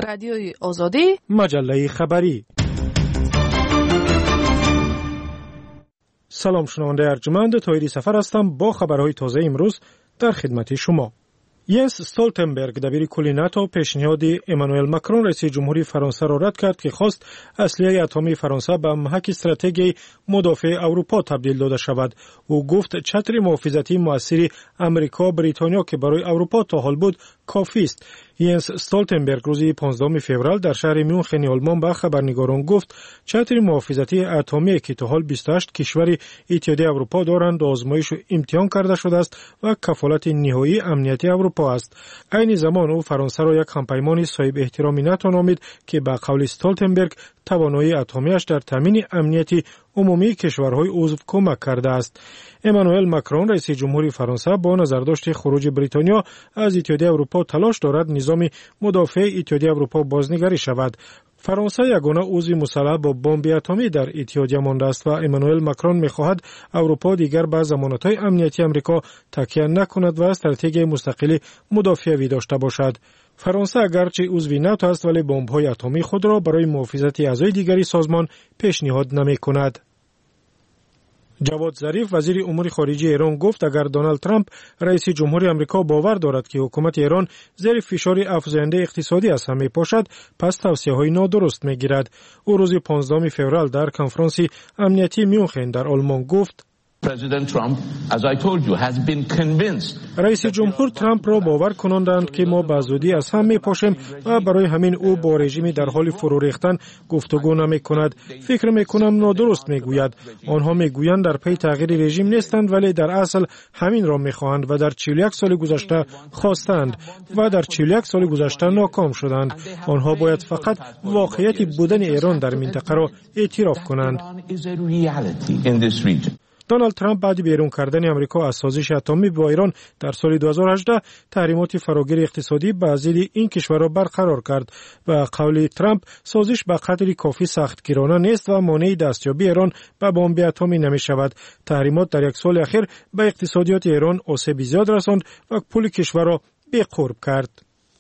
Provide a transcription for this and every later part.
رادیوی آزادی، مجله خبری. سلام شنونده ارجمند، طاهری سفر هستم با خبرهای تازه امروز در خدمت شما. ینس استولتنبرگ دبیر کل ناتو پیشنهاد امانوئل ماکرون رئیس جمهوری فرانسه را رد کرد که خواست اسلحه اتمی فرانسه به محک استراتژی مدافع اروپا تبدیل داده شود. او گفت چتر محافظتی موثر امریکا بریتانیا که برای اروپا تا حال بود کافی است. ینس استولتنبرگ روز 15 فوریه در شهر میونخن آلمان به خبرنگاران گفت چتر محافظتی اتمی که تا حال 28 کشور اتحادیه اروپا دارند آزمایش و امتحان کرده شده است و کفالت نهایی امنیت اروپا است. عین زمان او فرانسه را یک همپیمان صاحب احترامی ناتو نامید که به قول استولتنبرگ توانایی اتمیش در تامین امنیت عمومی کشورهای عضو کمک کرده است. امانوئل ماکرون رئیس جمهوری فرانسه با نظرداشت خروج بریتانیا از اتحادیه اروپا تلاش دارد نظام مدافع اتحادیه اروپا بازنگری شود. فرانسه یگانه عضو مسلح با بمب اتمی در اتحادیه مانده است و امانوئل ماکرون می‌خواهد اروپا دیگر به ضمانت‌های امنیتی آمریکا تکیه نکند و استراتژی مستقل مدافعی داشته باشد. فرانسه اگرچه عضو ناتو است ولی بمب‌های اتمی خود را برای محافظت اعضای دیگری سازمان پیشنهاد نمی‌کند. جواد ظریف وزیر امور خارجه ایران گفت اگر دونالد ترامپ رئیس جمهوری آمریکا باور دارد که حکومت ایران زیر فشار افزاینده اقتصادی است هم می‌باشد پس توصیه‌های نادرست می‌گیرد. او روز 15 فوریه در کنفرانس امنیتی میونخن در آلمان گفت رئیس جمهور ترامپ را باور کناندند که ما به زودی از هم میپاشیم و برای همین او با رژیم در حال فرو ریختن گفتگو نمیکند. فکر میکنم نادرست میگوید. آنها میگویند در پی تغییر رژیم نیستند ولی در اصل همین را میخواهند و در 41 سال گذشته خواستند و در 41 سال گذشته ناکام شدند. آنها باید فقط واقعیت بودن ایران در منطقه را اعتراف کنند. دونالد ترامپ بعد بیرون کردن آمریکا از سازش اتمی با ایران در سال 2018 تحریمات فراگیر اقتصادی به ضد این کشور را برقرار کرد و قول ترامپ سازش به قدری کافی سختگیرانه نیست و مانع دستیابی ایران به بمب اتمی نمی شود. تحریمات در یک سال اخیر به اقتصادیات ایران آسیب زیاد رساند و پول کشور را بی‌قرب کرد.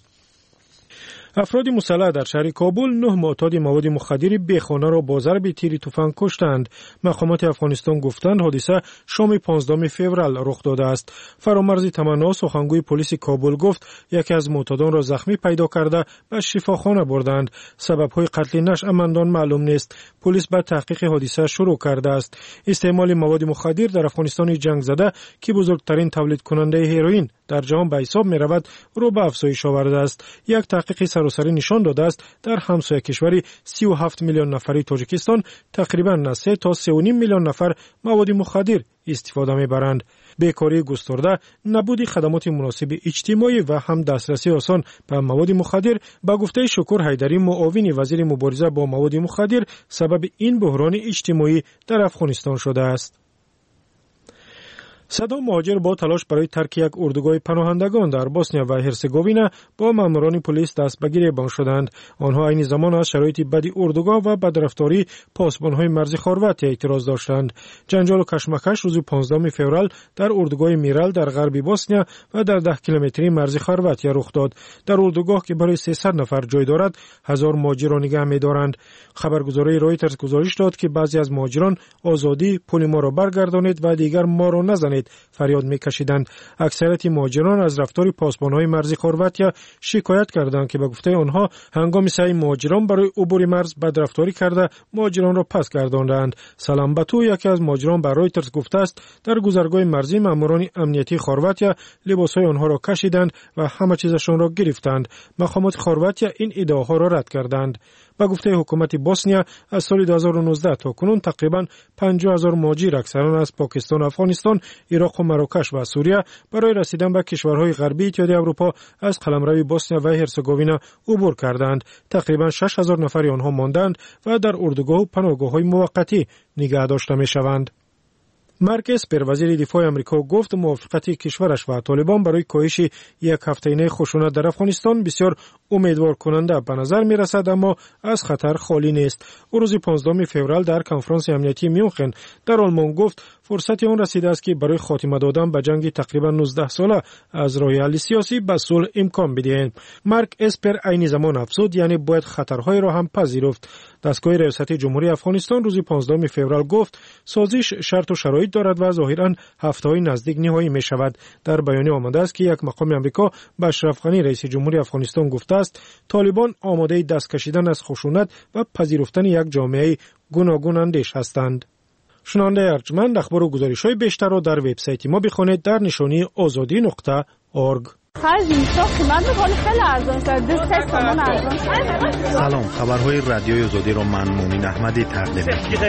افراد مسلح در شهر کابل 9 معتاد مواد مخدر بیخانه را با ضرب تیر تفنگ کشتند. مقامات افغانستان گفتند حادثه شام 15 فوریه رخ داده است. فرامرز تمنا سخنگوی پلیس کابل گفت یکی از معتادان را زخمی پیدا کرده به شفاخانه بردند. سبب‌های قتل نشأمندان معلوم نیست. پلیس به تحقیق حادثه شروع کرده است. استعمال مواد مخدر در افغانستان جنگ زده که بزرگترین تولید کننده هروئین در جهان به حساب می رود رو به افزایش آورده است. یک تحقیق سراسری نشان داده است در همسایه کشوری 37 میلیون نفری تاجیکستان تقریباً 3 تا 3.5 میلیون نفر مواد مخدر استفاده می برند. بیکاری گسترده، نبود خدمات مناسب اجتماعی و هم دسترسی آسان به مواد مخدر به گفته شکر حیدری معاون وزیر مبارزه با مواد مخدر سبب این بحران اجتماعی در افغانستان شده است. صدا مهاجر با تلاش برای ترک یک اردوگاه پناهندگان در بوسنیا و هرزگوین با ماموران پلیس دست به گریبان شدند. آنها عین زمان از شرایط بد اردوگاه و بدرفتاری پاسبان‌های مرزی خورواتی اعتراض داشتند. جنجال و کشمکش روز 15 فوریه در اردوگاه میرال در غرب بوسنیا و در 10 کیلومتری مرزی خورواتی رخ داد. در اردوگاه که برای 300 نفر جای دارد، 1000 مهاجر را نگه می‌دارند. خبرگزاری رویترز گزارش داد که بعضی از مهاجران آزادی پول ما را برگردانید و دیگر ما را نزنید فریاد می‌کشیدند. اکثریت مهاجران از رفتار پاسبان‌های مرزی خورواتی شکایت کردند که به گفته آنها هنگام سعی مهاجران برای عبور مرز بدرفتاری کرده مهاجران را پس گرداندند. سلام بتو یکی از مهاجران به رویترز گفته است در گذرگاه مرزی ماموران امنیتی خورواتی لباس‌های آنها را کشیدند و همه چیزشان را گرفتند. مقامات خورواتی این ادعاها را رد کردند. با گفته حکومت بوسنیا از سال 2019 تا کنون تقریباً 50,000 مهاجر اکثرا از پاکستان، افغانستان، عراق و مراکش و سوریه برای رسیدن به کشورهای غربی اتحادیه اروپا از قلمرو بوسنیا و هرزگوین عبور کردند. تقریباً 6,000 نفر آنها ماندند و در اردوگاه و پناهگاه‌های موقتی نگه داشته می‌شوند. مارک اسپر وزیر دفاع آمریکا گفت موافقت کشورش و طالبان برای کاهش یک هفته‌ای خشونت در افغانستان بسیار امیدوار کننده به نظر می رسد اما از خطر خالی نیست. او روز 15 فوریه در کنفرانس امنیتی میونخن در آلمان گفت فرصت آن رسیده است که برای خاتمه دادن به جنگ تقریبا 19 ساله از راه حل سیاسی به صلح امکان بدهیم. مارک اسپر عین زمان افزود، یعنی باید خطرهای را هم پذیرفت. دستگاه ریاست جمهوری افغانستان روز 15 فوریه گفت سازش شرط و شرایط دارد و ظاهرا هفته‌های نزدیک نهایی می شود. در بیانیه آمده است که یک مقام آمریکا به اشرف غنی رئیس جمهوری افغانستان گفته است طالبان آماده دست کشیدن از خشونت و پذیرفتن یک جامعه گوناگون اندیش هستند. شنونده ارجمند اخبار و گزارش‌های بیشتر را در وبسایت ما بخوانید در نشانی azadi.org. سلام، خبرهای رادیوی آزادی را من مومن احمدی تقدیم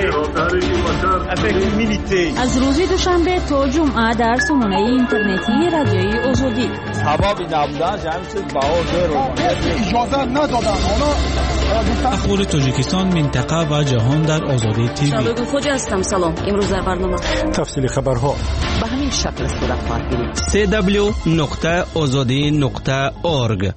می‌کنم. از روز دوشنبه تا جمعه در سامانه اینترنتی رادیوی آزادی. اخبار تاجیکستان، منطقه و جهان در آزادی تیوی. شبکه خود هستم. سلام. امروز در برنامه تفصیل خبرها به همین شکل صورت خواهد گرفت. www.azadi.org.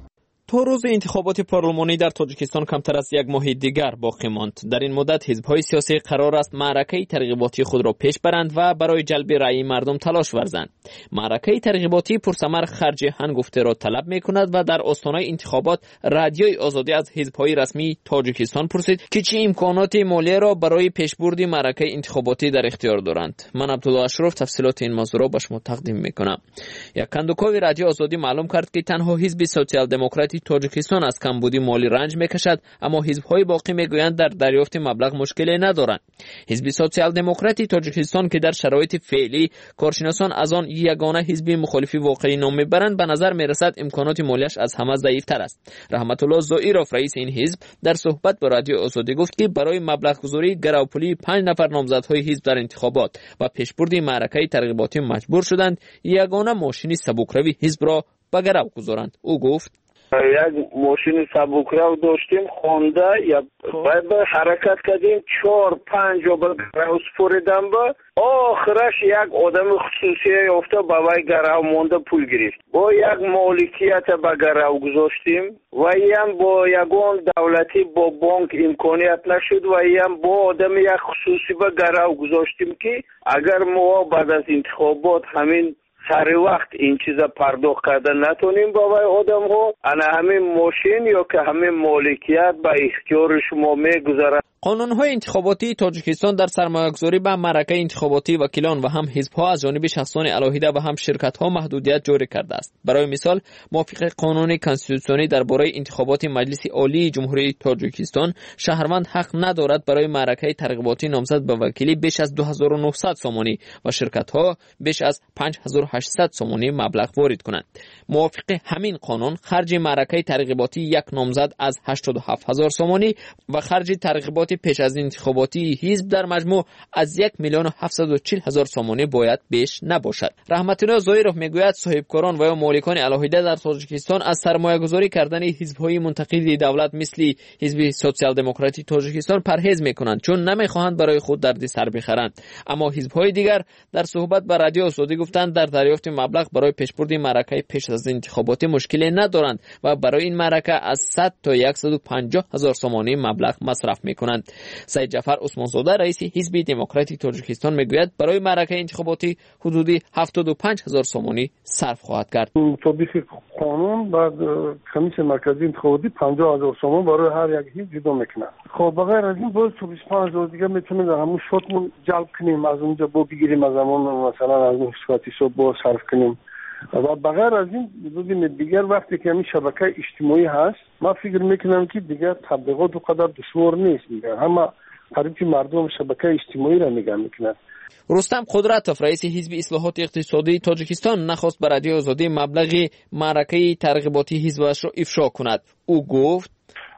تا روز انتخابات پارلمانی در تاجیکستان کمتر از یک ماه دیگر باقی ماند. در این مدت حزب‌های سیاسی قرار است معرکه ترغیباتی خود را پیش برند و برای جلب رأی مردم تلاش ورزند. معرکه ترغیباتی پرثمر خرج هنگفته را طلب می‌کند و در آستانه انتخابات رادیوی آزادی از حزب‌های رسمی تاجیکستان پرسید که چه امکانات مالی را برای پیشبرد معرکه انتخاباتی در اختیار دارند. من عبدالله اشرف تفصیلات این موضوع را به شما تقدیم می‌کنم. یک کندوکاوی رادیو آزادی معلوم کرد که تنها حزب سوسیال دموکراتی تاجیکستان از کمبودی مالی رنج میکشد، اما حزب‌های باقی میگویند در دریافت مبلغ مشکلی ندارند. حزب سوسیال دموکراتی تاجیکستان که در شرایط فعلی کارشناسان از آن یگانه حزب مخالفی واقعی نام میبرند، به نظر میرسد امکانات مالیش از همه ضعیفتر است. رحمت الله زائیروف رئیس این حزب در صحبت با رادیو آزادی گفت که برای مبلغ گذاری گروپولی 5 نفر نامزدهای حزب در انتخابات و پیشبرد معرکه ترغیباتی مجبور شدند یگانه ماشین سبکروی حزب را به گرو گذارند. او گفت یک ماشین سبکرو داشتیم خونده یا باید حرکت کردیم 4-5 جا گرو سپریدم با آخرش یک آدم خصوصی افته با وی گرو مونده پول گرفت. با یک مالکیت با گرو گذاشتیم و هم با یگان دولتی با بانک امکانیت نشد و هم با آدم یک خصوصی با گرو گذاشتیم که اگر ما بعد از انتخابات همین سر وقت این چیزا پرداخت کردن نتونیم با آدم ها، انا همین ماشین یا که همین مالکیت به اختیار شما میگذارد. قانون‌های انتخاباتی تاجیکستان در سرمایه‌گذاری به معرکه انتخاباتی وکیلان و هم حزب‌ها از جانب شخصان علاهیده و هم شرکت‌ها محدودیت جاری کرده است. برای مثال، موافق قانون کنستیتوسیونی درباره انتخابات مجلس عالی جمهوری تاجیکستان، شهروند حق ندارد برای معرکه ترغیباتی نامزد به وکیلی بیش از 2900 سومانی و شرکت‌ها بیش از 5800 سومانی مبلغ وارد کنند. موافق همین قانون، خرج معرکه ترغیباتی یک نامزد از 87000 سومانی و خرج ترغیبات پیش از انتخاباتی حزب در مجموع از 1,740,000 سومانی باید بیش نباشد. رحمت الله زائیروف میگوید صاحبکاران و یا مالکان علاهیده در تاجیکستان از سرمایه‌گذاری کردن حزب‌های منتقد دولت مثل حزب سوسیال دموکراتی تاجیکستان پرهیز میکنند، چون نمیخواهند برای خود دردی سر بخرند. اما حزب‌های دیگر در صحبت با رادیو آزادی گفتند در دریافت مبلغ برای پیشبرد معرکه پیش از انتخاباتی مشکلی ندارند و برای این معرکه از 100 تا 150,000 سومانی مبلغ مصرف میکنند. سید جعفر عثمان زاده رئیس حزب دموکراتی تاجیکستان میگوید برای معرکه انتخاباتی حدودی 75,000 سومانی صرف خواهد کرد. تطبیق قانون بعد کمیسیون مرکزی انتخاباتی 50,000 سومان برای هر یک حزب جدا میکنه. خب بغیر از این باز 25,000 دیگه میتونیم در همون شاتمون جلب کنیم، از اونجا با بگیریم، از همون مثلا از اون صفاتی صبح با صرف کنیم. و بغیر از این بودیم دیگر وقتی که همین شبکه اجتماعی هست، ما فکر میکنم که دیگر تبلیغات اونقدر دشوار نیست دیگر، همه قریب مردم شبکه اجتماعی را نگاه میکنند. رستم قدرتوف رئیس حزب اصلاحات اقتصادی تاجیکستان نخواست به رادیو آزادی مبلغ معرکه ترغیباتی حزبش را افشا کند. او گفت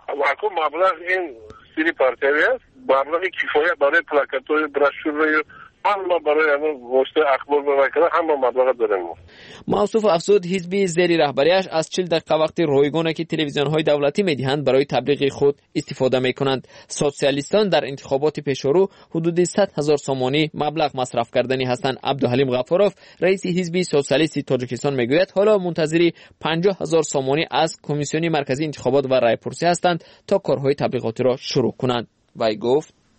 مبلغ این سری پارتیوی است، مبلغ کفایت برای پلاکت‌های براشور همه برای واسطه اخبار بکنه همه مبلغ دارن. موصوف افزود حزب زیر رهبریش از 40 دقیقه وقت رایگانی که تلویزیون‌های دولتی می‌دهند برای تبلیغ خود استفاده می‌کنند. سوسیالیستان در انتخابات پیشرو حدود 100,000 سومانی مبلغ مصرف کردنی هستند. عبدالحلیم غفاروف رئیس حزب سوسیالیستی تاجیکستان میگوید حالا منتظر 50,000 سومانی از کمیسیون مرکزی انتخابات و رایپرسی هستند تا کارهای تبلیغاتی را شروع کنند. وی گفت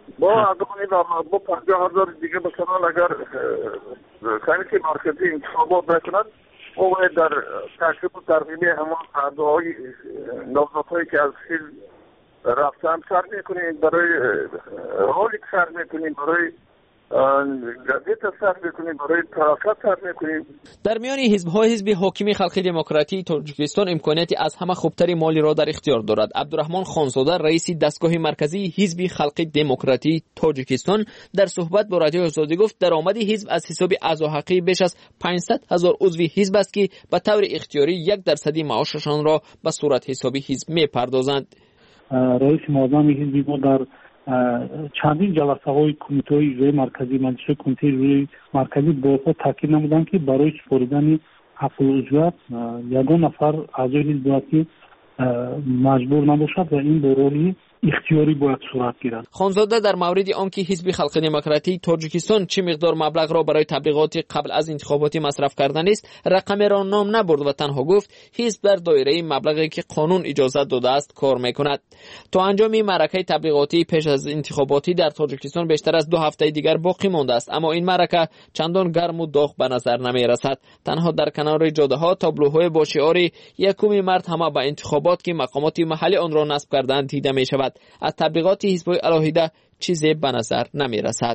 با ادامه با 50,000 دیگه مثلا اگر کمیته مرکزی انتخابات نکنند او در تشریف و ترمیم همان اعضای نامزدهایی که از حزب رفتن سر میکنیم، برای رولیک سر میکنیم، برای گازیت سر میکنیم، برای طرفات سر میکنیم. در میان حزب‌های حزب حاکم خلق دموکراتی تاجیکستان امکانیتی از همه خوبتری مالی را در اختیار دارد. عبدالرحمن خانزاده رئیس دستگاه مرکزی حزب خلق دموکراتی تاجیکستان در صحبت با رادیو آزادی گفت درآمد حزب از حساب اعضاحقی بیش از 500,000 عضو حزب است که به طور اختیاری 1% معاششان را به صورت حسابی حزب می‌پردازند. رئیس معظم حزب ما در چندین جلسه های کمیته اجرایی مرکزی مجلس کمیته اجرایی مرکزی بارها تاکید نمودند که برای سپردن حق عضویت یگان نفر اعضای حزب باید که مجبور نباشد و این به رولی اختیاری باید صورت گیرد. خانزاده در مورد آنکه حزب خلق دموکراتی تاجیکستان چه مقدار مبلغ را برای تبلیغات قبل از انتخابات مصرف کردن است رقم را نام نبرد و تنها گفت حزب در دایره مبلغی که قانون اجازه داده است کار میکند. تا انجام معرکه تبلیغاتی پیش از انتخاباتی در تاجیکستان بیشتر از 2 هفته دیگر باقی مانده است، اما این معرکه چندان گرم و داغ به نظر نمی رسد. تنها در کنار جاده ها تابلوهای با شعار 1 مارس همه به انتخابات که مقامات محلی آن را نصب کردند دیده می شود. از تبلیغات حزب‌های علاهیده چیزی به نظر نمی رسد.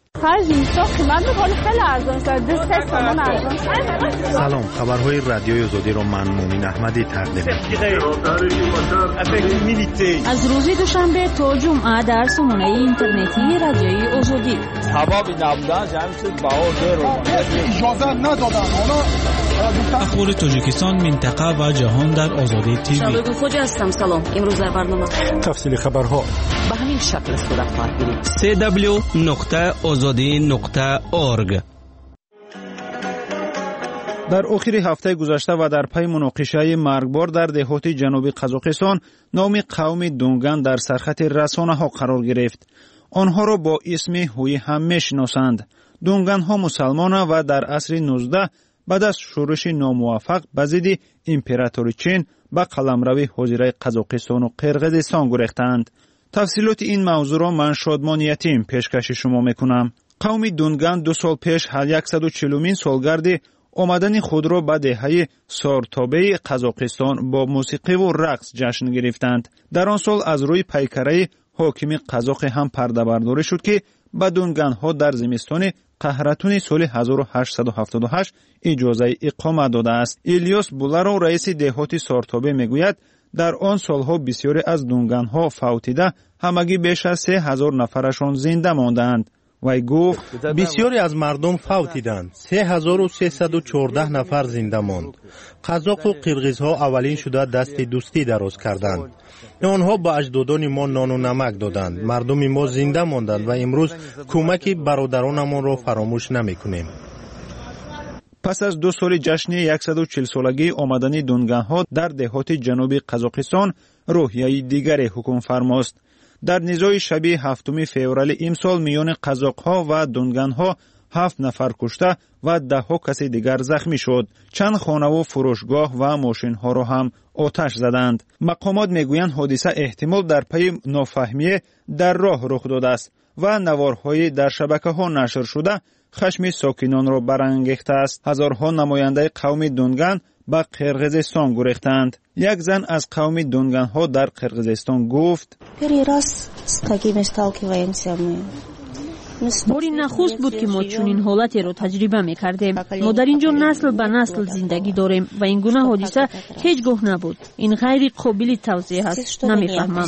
سلام، خبرهای رادیوی آزادی را من مومن احمدی تقدیم از روز دوشنبه تا جمعه در سامانه اینترنتی رادیوی آزادی. اخبار تاجیکستان، منطقه و جهان در آزادی تیوی. شالوگو خوجا هستم. سلام. امروز در برنامه تفصیل خبرها به همین شکل صورت خواهد گرفت. www.azadi.org. در آخر هفته گذشته و در پی مناقشه مرگبار در دهات جنوبی قزاقستان نام قوم دونگان در سرخط رسانه ها قرار گرفت. آنها را با اسم هوی هم میشناسند. دونگان ها مسلمان و در عصر 19 بعد از شورش ناموفق به ضد امپراتوری چین به قلمرو حاضره قزاقستان و قرقیزستان گریختند. تفصیلات این موضوع را من شادمان یتیم پیشکش شما میکنم. قوم دونگان 2 سال پیش 140مین سالگرد آمدن خود را به دهه سارتابه قزاقستان با موسیقی و رقص جشن گرفتند. در آن سال از روی پیکره حاکم قزاق هم پرده برداری شد که به دونگان ها در زمستان قهرتون سال 1878 اجازه اقامت داده است. الیاس بولارو رئیس دهات سارتابه میگوید در آن سالها بسیاری از دونگان ها فوتیده همگی بیش از 3,000 نفرشان زنده ماندند. وی گفت بسیاری از مردم فوتیدند. 3,314 نفر زنده ماند. قزاق و قرقیزها اولین شده دست دوستی دراز کردند. آنها با اجدادان ما نان و نمک دادند. مردم ما زنده ماندند و امروز کمک برادرانمان را فراموش نمی‌کنیم. پس از 2 سال جشن 140 سالگی آمدن دونگان ها در دهات جنوبی قزاقستان روحیه دیگری حکم فرماست. در نزاع شب 7 فوریه امسال میان قزاق ها و دونگان ها 7 نفر کشته و 10 کسی دیگر زخمی شد. چند خانه و فروشگاه و ماشین ها را هم آتش زدند. مقامات میگویند حادثه احتمال در پی نافهمی در راه رخ داده است و نوارهای در شبکه ها نشر شده خشم ساکنان را برانگیخته است. هزارها نماینده قوم دونگان به قرقیزستان گریختند. یک زن از قوم دونگان ها در قرقیزستان گفت باری نخست بود که ما چنین حالتی رو تجربه میکردیم. ما در اینجا نسل به نسل زندگی داریم و این گونه حادثه هیچگاه نبود. این غیر قابل توضیح است. نمیفهمم.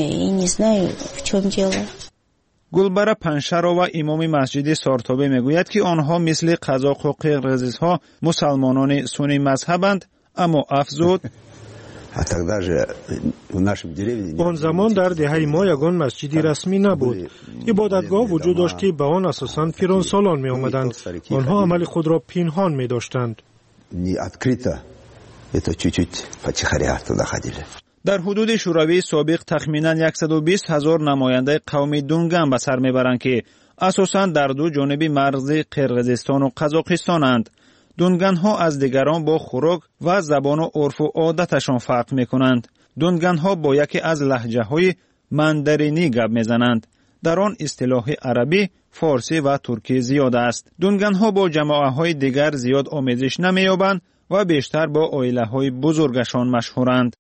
گلبره پنشرا و امام مسجد سارتابه میگوید که آنها مثل قزاق و قرقیزها مسلمانان سنی مذهبند، اما افزود آن زمان در دهه ما یگان مسجدی رسمی نبود. عبادتگاه وجود داشت که به آن اساساً فرانسالان می آمدند. آنها عمل خود را پنهان می داشتند. در حدود شوروی سابق تخمیناً 120,000 نماینده قوم دونگان به سر میبرند که اساساً در 2 جانب مرز قرقیزستان و قزاقستانند. دونگان ها از دیگران با خوراک و زبان و عرف و عادتشان فرق میکنند. دونگان ها با یکی از لهجه های ماندارینی گپ میزنند. در آن اصطلاح عربی، فارسی و ترکی زیاد است. دونگن‌ها با جماعت‌های دیگر زیاد آمیزش نمی‌یابند و بیشتر با عائله‌های بزرگشان مشهورند.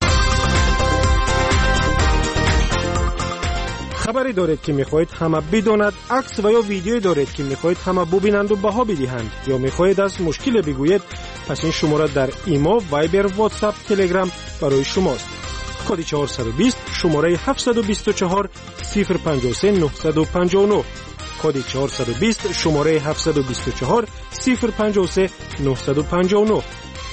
خبری دارید که می‌خواهید همه بداند، عکس و یا ویدیویی دارید که می‌خواهید همه ببینند و بها بدهند، یا می‌خواهید از مشکل بگویید، پس این شماره در ایمو، وایبر، واتساپ، تلگرام برای شماست. کد 420 شماره 724 053 959. کد 420 شماره 724 053 959.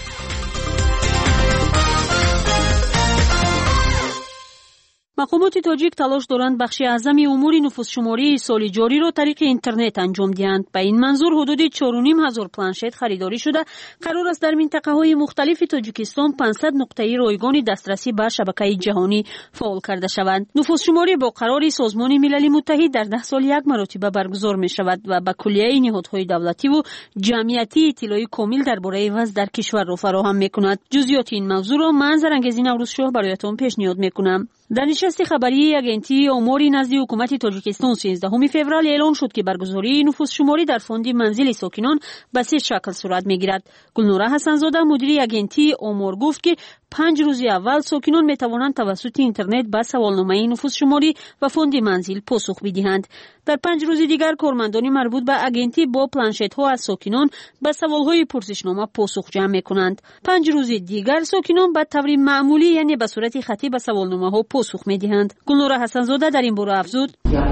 مقامات تاجیک تلاش دارند بخش اعظمی امور نفوس‌شماری سال جاری را طریق اینترنت انجام دهند. به این منظور حدود 4,500 پلنشت خریداری شده. قرار است در منطقه‌های مختلف تاجیکستان 500 نقطه رایگان دسترسی به شبکه جهانی فعال کرده شوند. نفوس‌شماری با قرار سازمان ملل متحد در 10 سال یک مرتبه برگزار می شود و به کلیه نهادهای دولتی و جمعیتی اطلاع کامل درباره وضع در کشور را فراهم می کند. جزئیات این موضوع را من زرنگزی نوروزشاه برایتان پیشنهاد می کنم. در نشست خبری اگنتی امور نزد حکومت تاجیکستان 13 فوریه اعلان شد که برگزاری نفوس‌شماری در فوند منزل ساکنان به 3 شکل صورت می‌گیرد. گلنوره حسن‌زاده مدیر اگنتی امور گفت که 5 روز اول ساکنان می‌توانند توسط اینترنت به سوالنامه نفوس‌شماری و فوند منزل پاسخ بدهند. در 5 روز دیگر کارمندان مربوط به اگنتی با پلنشت‌ها از ساکنان به سوال‌های پرسشنامه پاسخ جمع می‌کنند. 5 روز دیگر ساکنان به طور معمولی یعنی به صورت خطی به سوالنامه‌ها پاسخ می‌دهند. گلنوره حسن‌زاده در این باره افزود: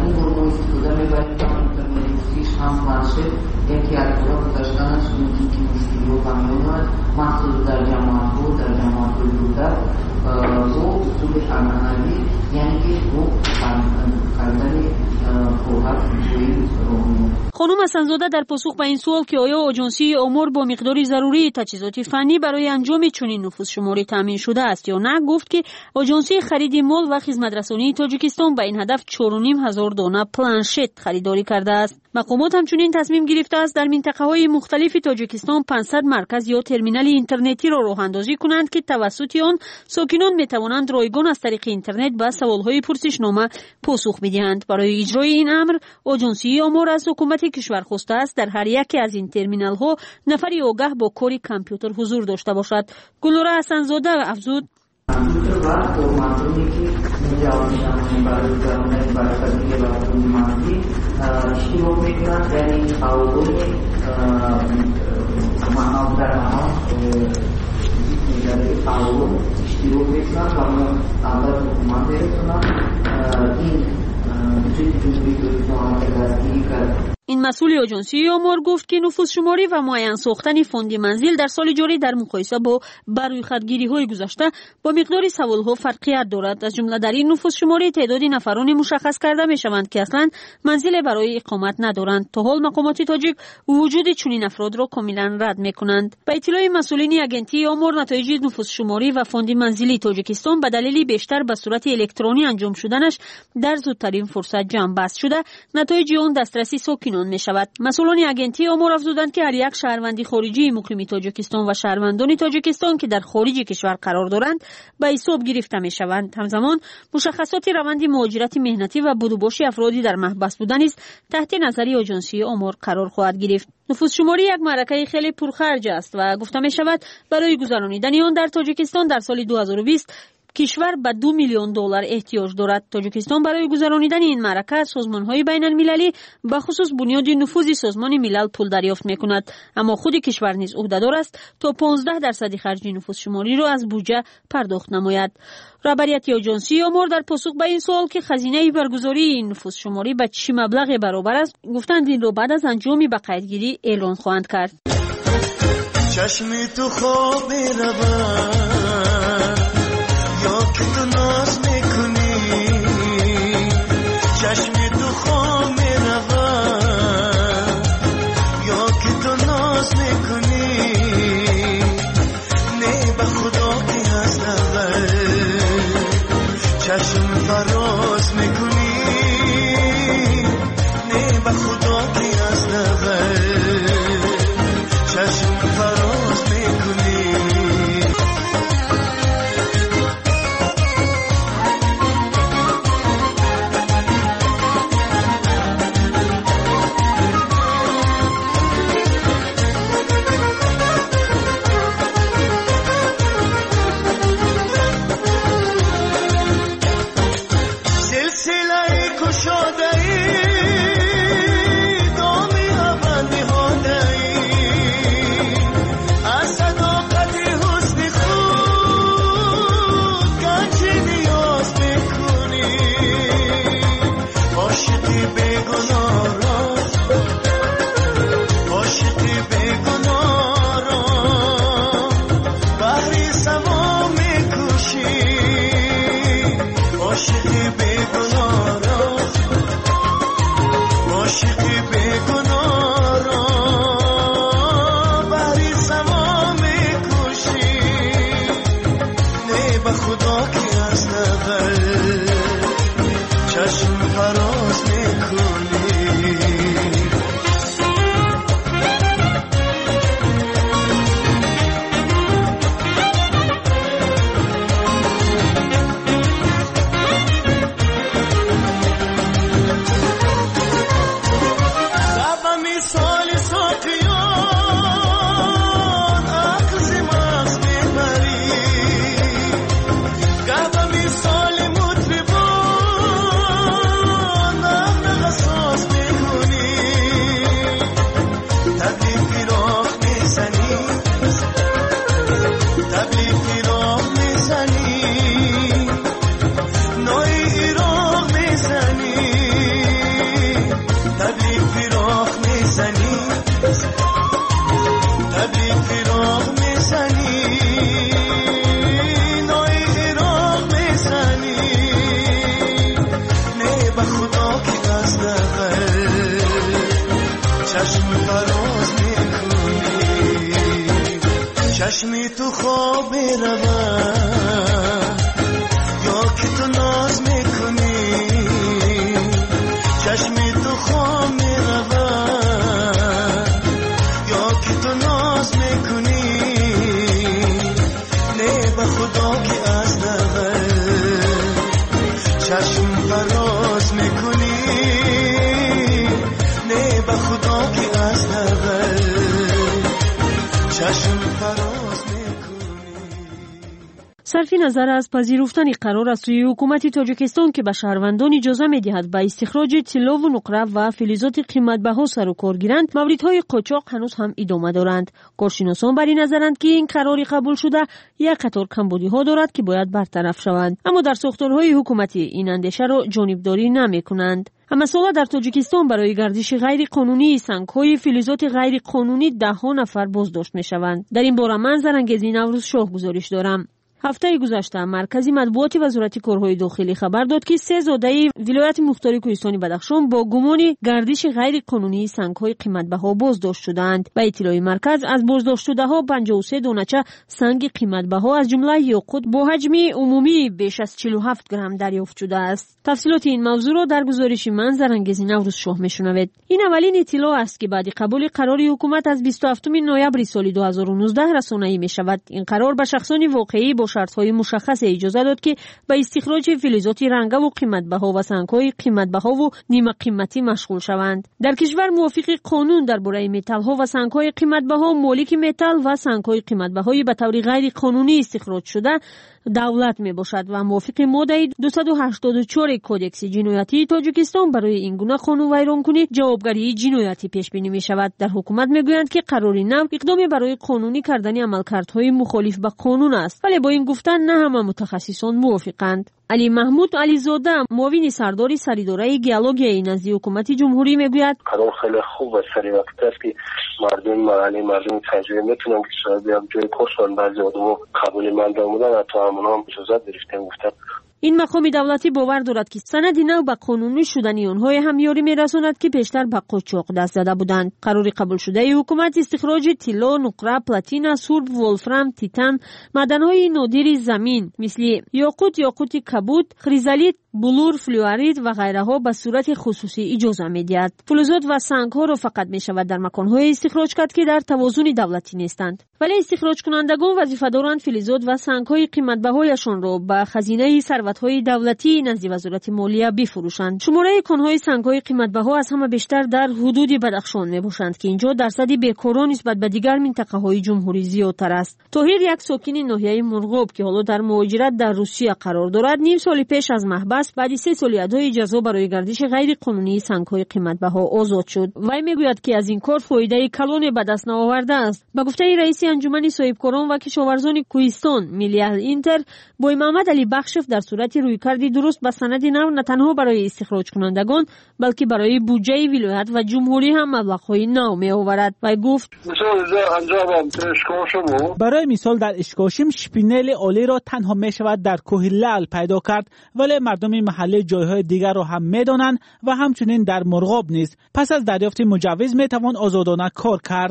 خانم حسن‌زاده در پاسخ به این سوال که آیا آژانسی امور با مقدار ضروری تجهیزات فنی برای انجام چنین نفوس‌شماری تامین شده است یا نه، گفت که آژانسی خرید مال و خدمت‌رسانی تاجیکستان به این هدف 4,500 دانه پلنشت خریداری کرده است. مقامات همچنین تصمیم گرفته است در منطقه‌های مختلف تاجیکستان 500 مرکز یا ترمینال اینترنتی را راه‌اندازی کنند که توسط آن ساکنان می‌توانند رایگان از طریق اینترنت به سوال‌های پرسشنامه پاسخ بدهند. برای اجرای این امر آژانسی امور از حکومت کشور خواسته است در هر یکی از این ترمینال‌ها نفری آگاه با کاری کامپیوتر حضور داشته باشد. گلنوره حسن‌زاده افزود: این مسئول آژانسی امور گفت که نفوس‌شماری و معین ساختن فوند منزل در سال جاری در مقایسه با برآیختگیری‌های گذشته با مقدار سوال‌ها فرقیت دارد. از جمله در این نفوس‌شماری تعداد نفران مشخص کرده می‌شوند که اصلاً منزل برای اقامت ندارند. تا حال مقامات تاجیک وجود چنین افراد را کاملاً رد می‌کنند. به اطلاع مسئولین اگنتی امور، نتایج نفوس‌شماری و فوند منزلی تاجیکستان به دلیل بیشتر به صورت الکترونی انجام شدنش در زودترین فرصت جمع بست شده. نتایج آن دسترسی ساکنان می شود. مسئولان اگنتی امور افزودند که هر یک شهروندی خارجی مقیم تاجیکستان و شهروندان تاجیکستان که در خارج کشور قرار دارند به حساب گرفته می شوند. همزمان مشخصات روند مهاجرت مهنتی و بدوباش افرادی در محبس بودن است تحت نظر آژانسی امور قرار خواهد گرفت. نفوس‌شماری یک معرکه خیلی پرخرج است و گفته می شود برای گذرانیدن آن در تاجیکستان در سال 2020 کشور به 2 میلیون دلار احتیاج دارد. تاجیکستان برای گذرانیدن این معرکه از سازمان‌های بین‌المللی به خصوص بنیاد نفوذ سازمان ملل پول دریافت می‌کند، اما خود کشور نیز عهده‌دار است تا 15% خرج نفوس‌شماری را از بودجه پرداخت نماید. رهبریت آژانسی امور در پاسخ به این سوال که خزینه برگزاری این نفوس‌شماری به چه مبلغ برابر است، گفتند این را بعد از انجام بقیه‌گیری اعلان خواهند کرد. چشم تو خواب می‌رود یا که تو ناز میکنی، چشم تو خواب میرود یا که تو ناز میکنی، نه به خدا که از اول چشم فراز میکنی، نه به خدا که از اول چشم فراز میکنی. عاشقی بیگناه را عاشقی بیگناه را بری سما میکشی نه به خدا که از دل چشم فراز میکنی چشمی تو خواب روا یا که تو ناز میکنی چشمی تو خواب روا یا که تو ناز میکنی نه به خدا که از دل چشم فراز میکنی نه به خدا که از دل چشم فراز میکنی. صرف نظر از پذیرفتن قرار از سوی حکومت تاجیکستان که به شهروندان اجازه می‌دهد به استخراج طلا و نقره و فلزات قیمت‌بها سر و کار گیرند، موردهای قاچاق هنوز هم ادامه دارند. کارشناسان بر این نظرند که این قرار قبول شده یک قطار کمبودی‌ها دارد که باید برطرف شوند، اما در ساختارهای حکومتی این اندیشه را جانبداری نمی‌کنند. اما سالا در تاجیکستان برای گردش غیر قانونی سنگ‌های فلزات غیر قانونی 10 نفر بازداشت می‌شوند. در این باره من زرنگزی نوروز شاه گزارش دارم. هفته گذشته مرکزی مطبوعات وزارت کارهای داخلی خبر داد که 3 زاده ولایت مختار کوهستان بدخشان با گمان گردش غیر قانونی سنگ‌های قیمت‌بها بازداشت شدند. به اطلاع مرکز از بازداشت شده‌ها 53 دانچه سنگ قیمت‌بها از جمله یاقوت با حجم عمومی بیش از 47 گرم دریافت شده است. تفصیلات این موضوع را در گزارش من زرنگزی نوروز شاه میشنوید. این اولین اطلاع است که بعد قبول قرار حکومت از 27 نوامبر سال 2019 رسانه‌ای می‌شود. این قرار به شخصان واقعی با شرط‌های مشخص اجازه داد که به استخراج فلزات رنگه و قیمت‌بها و سنگ‌های قیمت‌بها و نیمه قیمتی مشغول شوند. در کشور موافق قانون درباره متال‌ها و سنگ‌های قیمت‌بها، مالک متال و سنگ‌های قیمت‌بهای به طور غیر قانونی استخراج شده دولت می باشد و موافق ماده 284 کودکس جنایتی تاجیکستان برای این گونه قانون ویرانکنی جوابگری جنایتی پیش بینی می شود. در حکومت می گویند که قرار نو اقدامی برای قانونی کردن عملکردهای مخالف به قانون است، ولی با این گفتن نه همه متخصصان موافقند. علی محمود علیزاده معاون سردار سریداره گیولوژی نزد حکومت جمهوری میگوید قرار خیلی خوب و سریع وقت است که مردم تجربه میتونن که شاید جای کارشون بعضی آدمو قبول منده بودن حتی همونا هم اجازت گرفتن گفتن. این مقام دولتی باور دارد که سند نو به قانونی شدن آنها همیاری میرساند که پیشتر به قاچاق دست زده بودند. قرار قبول شده حکومت استخراج طلا، نقره، پلاتین، سرب، ولفرام، تیتان، معدن‌های نادر زمین مثل یاقوت کبود، خریزالیت، بلور، فلوارید و غیره ها به صورت خصوصی اجازه می‌دهد. فلزات و سنگ‌ها را فقط می‌شود در مکان‌های استخراج کرد که در توازن دولتی نیستند. ولی استخراج کنندگان وظیفه دارند فلزات و سنگ‌های قیمت‌بهایشان را به خزینه ثروت‌های دولتی نزد وزارت مالیه بفروشند. شماره کان‌های سنگ‌های قیمت‌بها از همه بیشتر در حدود بدخشان میباشند که اینجا درصد بیکاران نسبت به دیگر منطقه‌های جمهوری زیادتر است. طاهر یک ساکن ناحیه مرغاب که حالا در مهاجرت در روسیه قرار دارد، نیم سال پیش از محبس بعد 3 سال ادای جزا برای گردش غیر قانونی سنگ‌های قیمت‌بها آزاد شد. وی میگوید که از این کار فایده کلان به دست نآورده است. به گفته رئیس انجمن صاحبکاران و کشاورزان کوهستان ملی اینتر بوی محمد علی بخشف، در صورت رویکردی درست به سند نو نه تنها برای استخراج کنندگان بلکه برای بودجه ولایت و جمهوری هم مبلغ‌های نو می‌آورد. و گفت برای مثال در اشکاشم شپینل عالی را تنها می‌شود در کوه لعل پیدا کرد، ولی مردم همین محله جایهای دیگر را هم میدانند و همچنین در مرغاب نیز پس از دریافت مجوز میتوان آزادانه کار کرد.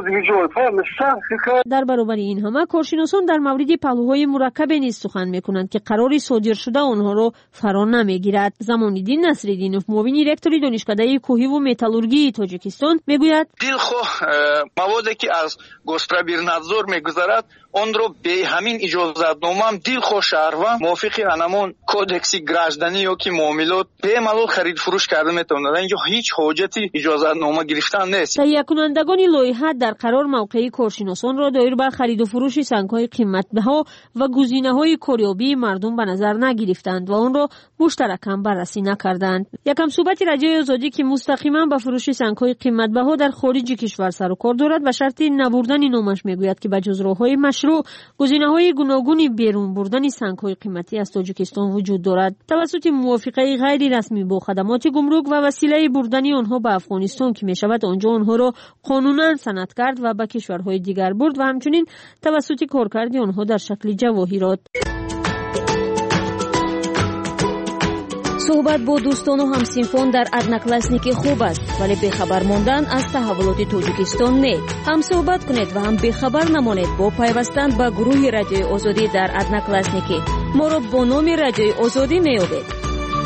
در برابر این همه کارشناسان در مورد پهلوهای مرکب نیز سخن میکنند که قرار صادر شده آنها را فرا نمیگیرد. زمانالدین نصرالدینов معاون رکتور دانشکده کوهی و متالورگی تاجیکستان میگوید دلخواه موادی که از گستربیرنадзор میگذرد آن را به همین اجازتنامه هم دلخواه شهروند موافق همون کودکس گراجدانی یا که معاملات به ملال خرید فروش کرده میتونند. اینجا هیچ حاجتی اجازتنامه گرفتن نیست. تهیه کنندگان لایحه در قرار موقعی کارشناسان را دایر به خرید و فروش سنگ‌های قیمت‌بها و گزینه‌های کاریابی مردم به نظر نگرفتند و آن را مشترکاً بررسی نکردند. یکم صحبت رادیوی آزادی که مستقیما به فروش سنگ‌های قیمت‌بها در خارج کشور سر و کار دارد و شرط نبردن نامش میگوید که بجز راه‌های مشروع گزینه‌های گوناگونی بیرون بردن سنگ‌های قیمتی از تاجیکستان وجود دارد. توسط موافقه غیر رسمی با خدمات گمرک و وسیله بردن آنها به افغانستان که میشود آنجا آنها را قانونا صنعت کرد و به کشورهای دیگر برد و همچنین توسط کارکرد آنها در شکل جواهرات. صحبت با دوستان و همسینفان در ادناکلاسنیک خوب است، ولی بخبر ماندن از تحولات تاجیکستان نه. هم صحبت کنید و هم بخبر نمانید با پیوستن به گروه رادیوی آزادی در ادناکلاسنیک. ما را با نام رادیوی آزادی میابید.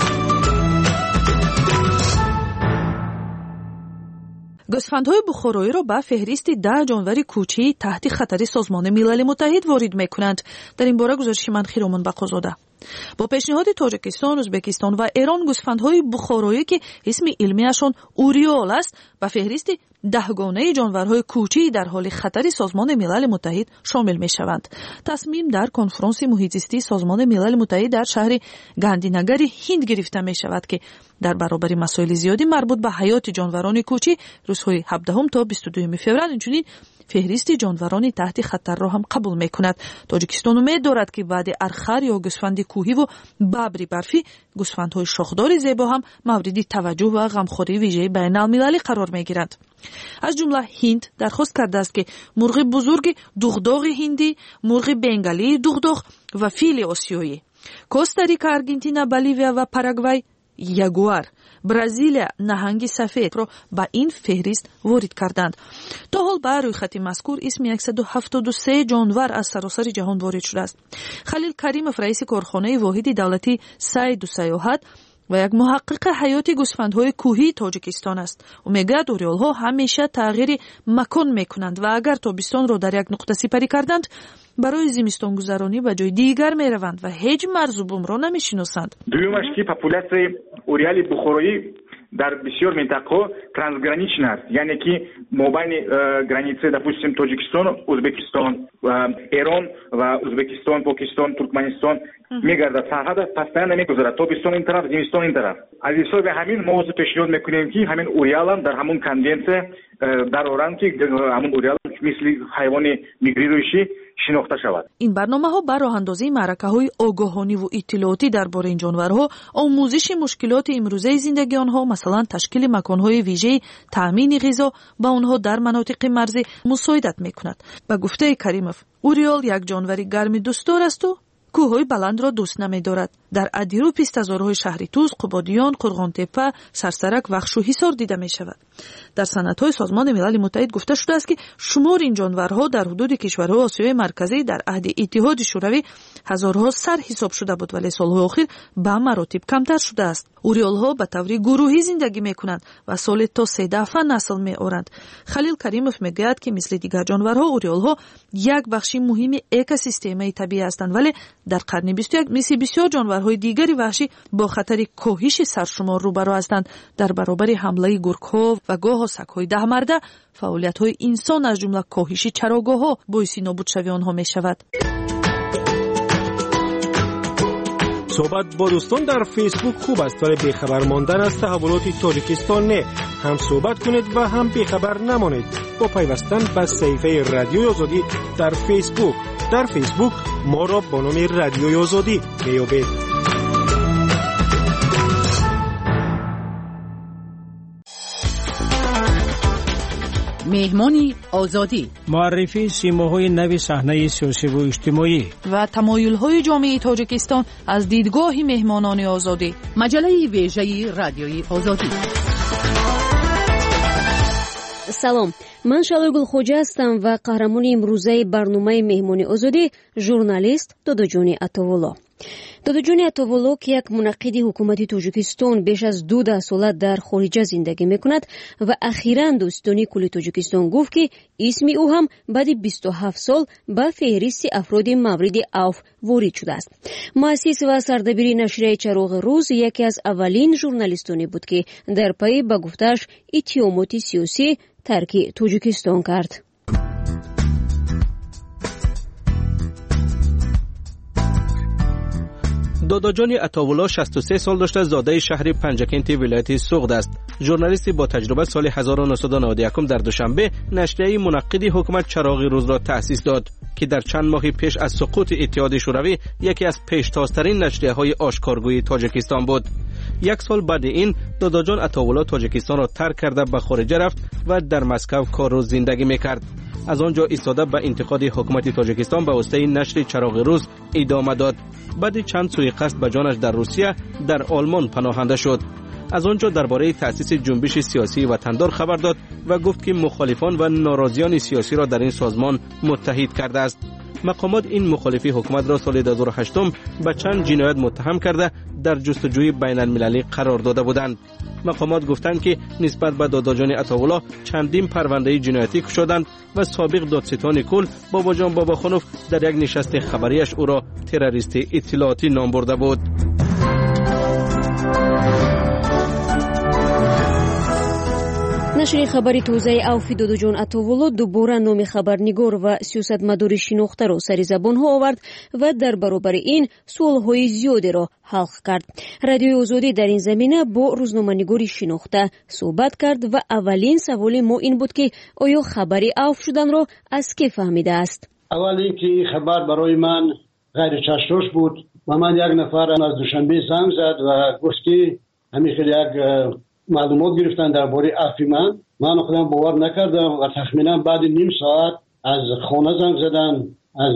گوسفندهای بخارایی را به فهرست 10 جانور کوچی تحت خطر سازمان ملل متحد وارد میکنند. در این باره گزارش من خیرمان بقازاده. با پیشنهاد تاجیکستان، ازبکستان و ایران گوسفندهای بخارایی که اسم علمیشان اوریول است به فهرست 10 گانه جانورهای کوچی در حال خطر سازمان ملل متحد شامل می شوند. تصمیم در کنفرانس محیط زیستی سازمان ملل متحد در شهر گاندینگر هند گرفته می شود که در برابر مسائل زیادی مربوط به حیات جانوران کوچی روزهای 17 تا 22 فوریه اینچنین فهرست جانوران تحت خطر را هم قبول می کند. تاجیکستان امید دارد که بعد ارخر یا گوسفند کوهی و ببر برفی گوسفندهای شاخدار زیبا هم مورد توجه و غمخوری ویژه بین المللی قرار می گیرند. از جمله هند درخواست کرده است که مرغ بزرگ دوغداغ هندی، مرغ بنگالی دوغداغ و فیل آسیایی، کوستاریکا، آرژانتین، بولیویا و پاراگوای یگوار، برزیلیا نهنگ سفید را به این فهرست وارد کردند. تا حال به رویخط مذکور اسم 173 جانور از سراسر جهان وارد شده است. خلیل کریمов رئیس کارخانه واحد دولتی صید و سیاحت و یک محقق حیات گوسفندهای کوهی تاجیکستان است. او میگوید اوریول‌ها همیشه تغییر مکان میکنند و اگر تابستان را در یک نقطه سپری کردند برای زمستان گذرانی به جای دیگر میروند و هیچ مرز و بوم را نمیشناسند. دومش که پاپولاسی اوریال بخارایی در بسیار منطقه ترانسگرانیچن است، یعنی که مابین گرانیسه допустим تاجیکستان، ازبکستان و ایران و ازبکستان، پاکستان، ترکمنستان میگردد. سرحد پستان نمیگذارد. تابستان این طرف، زمستان این طرف. از حساب همین موضوع پیشنهاد میکنیم که همین اوریال هم در همون کندنسه در اوران که همون اوریال مثل حیوان میگریدویی شناخته شود. این برنامه‌ها بر راه اندازی معرکه‌های آگاهانه و اطلاعاتی درباره این جانورها، آموزش مشکلات امروزه زندگی آنها، مثلا تشکیل مکان‌های ویژه تامین غذا با آنها در مناطق مرزی مساعدت می‌کند. به گفته کریمов اوریول یک جانور گرم دوستدار است و کوههای بلند را دوست نمی‌دارد. در ادیر و پیستازارهای شهر توز، قبادیان، قرغانتپه، سرسرک و خشوحصار دیده می‌شود. در سندهای سازمان ملل متحد گفته شده است که شمار این جانورها در حدود کشورهای آسیای مرکزی در عهد اتحاد شوروی هزارها سر حساب شده بود ولی سالهای اخیر به مراتب کمتر شده است. اوریول‌ها به طور گروهی زندگی می‌کنند و سال تا 3 دفعه نسل می‌آورند. خلیل کریمov میگوید که مثل دیگر جانورها اوریول‌ها یک بخش مهم اکوسیستم طبیعی هستند ولی در قرن 21 مثل بسیار جانورهای دیگری وحشی با خطر کاهش سرشمار روبرو هستند. در برابر حمله گرگ‌ها و گاه سگ‌های 10 مرده فعالیت‌های انسان از جمله کاهش چراگاه‌ها باعث نابود شدن آنها می‌شود. صحبت با دوستان در فیسبوک خوب است ولی بیخبر ماندن از تحولات تاجیکستان نه. هم صحبت کنید و هم بیخبر نمانید با پیوستن به صفحه رادیوی آزادی در فیسبوک. در فیسبوک ما را با نام رادیوی آزادی میابید. مهمانی آزادی، معرفی سیماهای نوی صحنه سیاسی و اجتماعی و تمایل‌های جامعه تاجیکستان از دیدگاه مهمانان آزادی. مجله ویژه رادیوی آزادی. سلام، من شالوی خوجا هستم و قهرمان امروزه برنامه مهمانی آزادی ژورنالیست داداجان عطاوالو. داداجان عطاوالو که یک منقد حکومتی تاجیکستان بیش از 12 سال در خارج زندگی میکند و اخیراً دوستانی کل تاجیکستان گفت که اسم او هم بعد 27 سال به فهرست افراد مورد عفو وارد شده است. مؤسس و سردبیر نشریه چراغ روز یکی از اولین ژورنالیستانی بود که در پی به گفتش اتهامات سیاسی ترک تاجیکستان کرد. داداجان عطاوالو 63 سال داشته، زاده شهر پنجکنت ولایت سوغد است. ژورنالیستی با تجربه، سال 1991 در دوشنبه نشریه منقد حکومت چراغ روز را تأسیس داد که در چند ماه پیش از سقوط اتحاد شوروی یکی از پیشتازترین نشریه‌های آشکارگوی تاجیکستان بود. یک سال بعد این داداجان عطاوالو تاجیکستان را ترک کرده به خارج رفت و در مسکو کار و زندگی میکرد. از آنجا ایستاده به انتقاد حکومت تاجیکستان به واسطه نشر چراغ روز ادامه داد. بعد چند سوءقصد به جانش در روسیه در آلمان پناهنده شد. از آنجا درباره تأسیس جنبش سیاسی وطندار خبر داد و گفت که مخالفان و ناراضیان سیاسی را در این سازمان متحد کرده است. مقامات این مخالفی حکومت را سال 2008 به چند جنایت متهم کرده در جستجوی بین المللی قرار داده بودند. مقامات گفتند که نسبت به داداجان عطاوالو چندین پرونده جنایتی کشیدند و سابق دادستان کل باباجان باباخانوف در یک نشست خبریش او را تروریست اطلاعاتی نام برده بود. نشر خبری توزیع عفو داداجان عطاوالو دوباره نام خبرنگار و سیاستمدار شناخته را سر زبان ها آورد و در برابر این سوال های زیادی را حل کرد. رادیوی آزادی در این زمینه با روزنامه‌نگاری شناخته صحبت کرد و اولین سوال ما این بود که آیا خبری عفو شدن را از کی فهمیده است؟ اول اینکه این خبر برای من غیر چشم‌دوش بود و من یک نفر از دوشنبه زنگ زد و گفت که همین خیلی یک معلومات گرفتن درباره عفو من خودم باور نکردم و تخمینا بعد نیم ساعت از خانه زنگ زدن از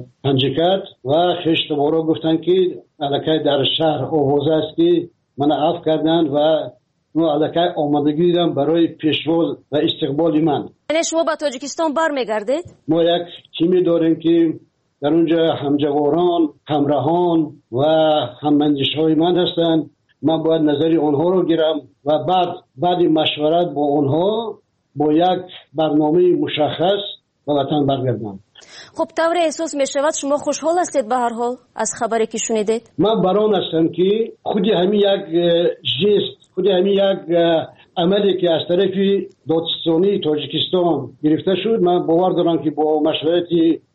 پنجکت و خشتوارا گفتن که الکی در شهر آوازه است که من عفو کردن و نو الکی آمادگی دیدم برای پیشواز و استقبال من. یعنی شما به تاجیکستان برمیگردید؟ ما یک تیمی داریم که در اونجا همجواران، همراهان و هماندیش‌های من هستند. من باید نظری آنها رو گیرم و بعد مشورت با آنها با یک برنامه مشخص به وطن برگردم. خب طور احساس می شود شما خوشحال هستید به هر حال از خبری که شنیدید؟ من بران هستم که خودی همین یک جست، خودی همین یک عملی که از طرف دادستانی تاجیکستان گرفته شد، من باور دارم که با مشورت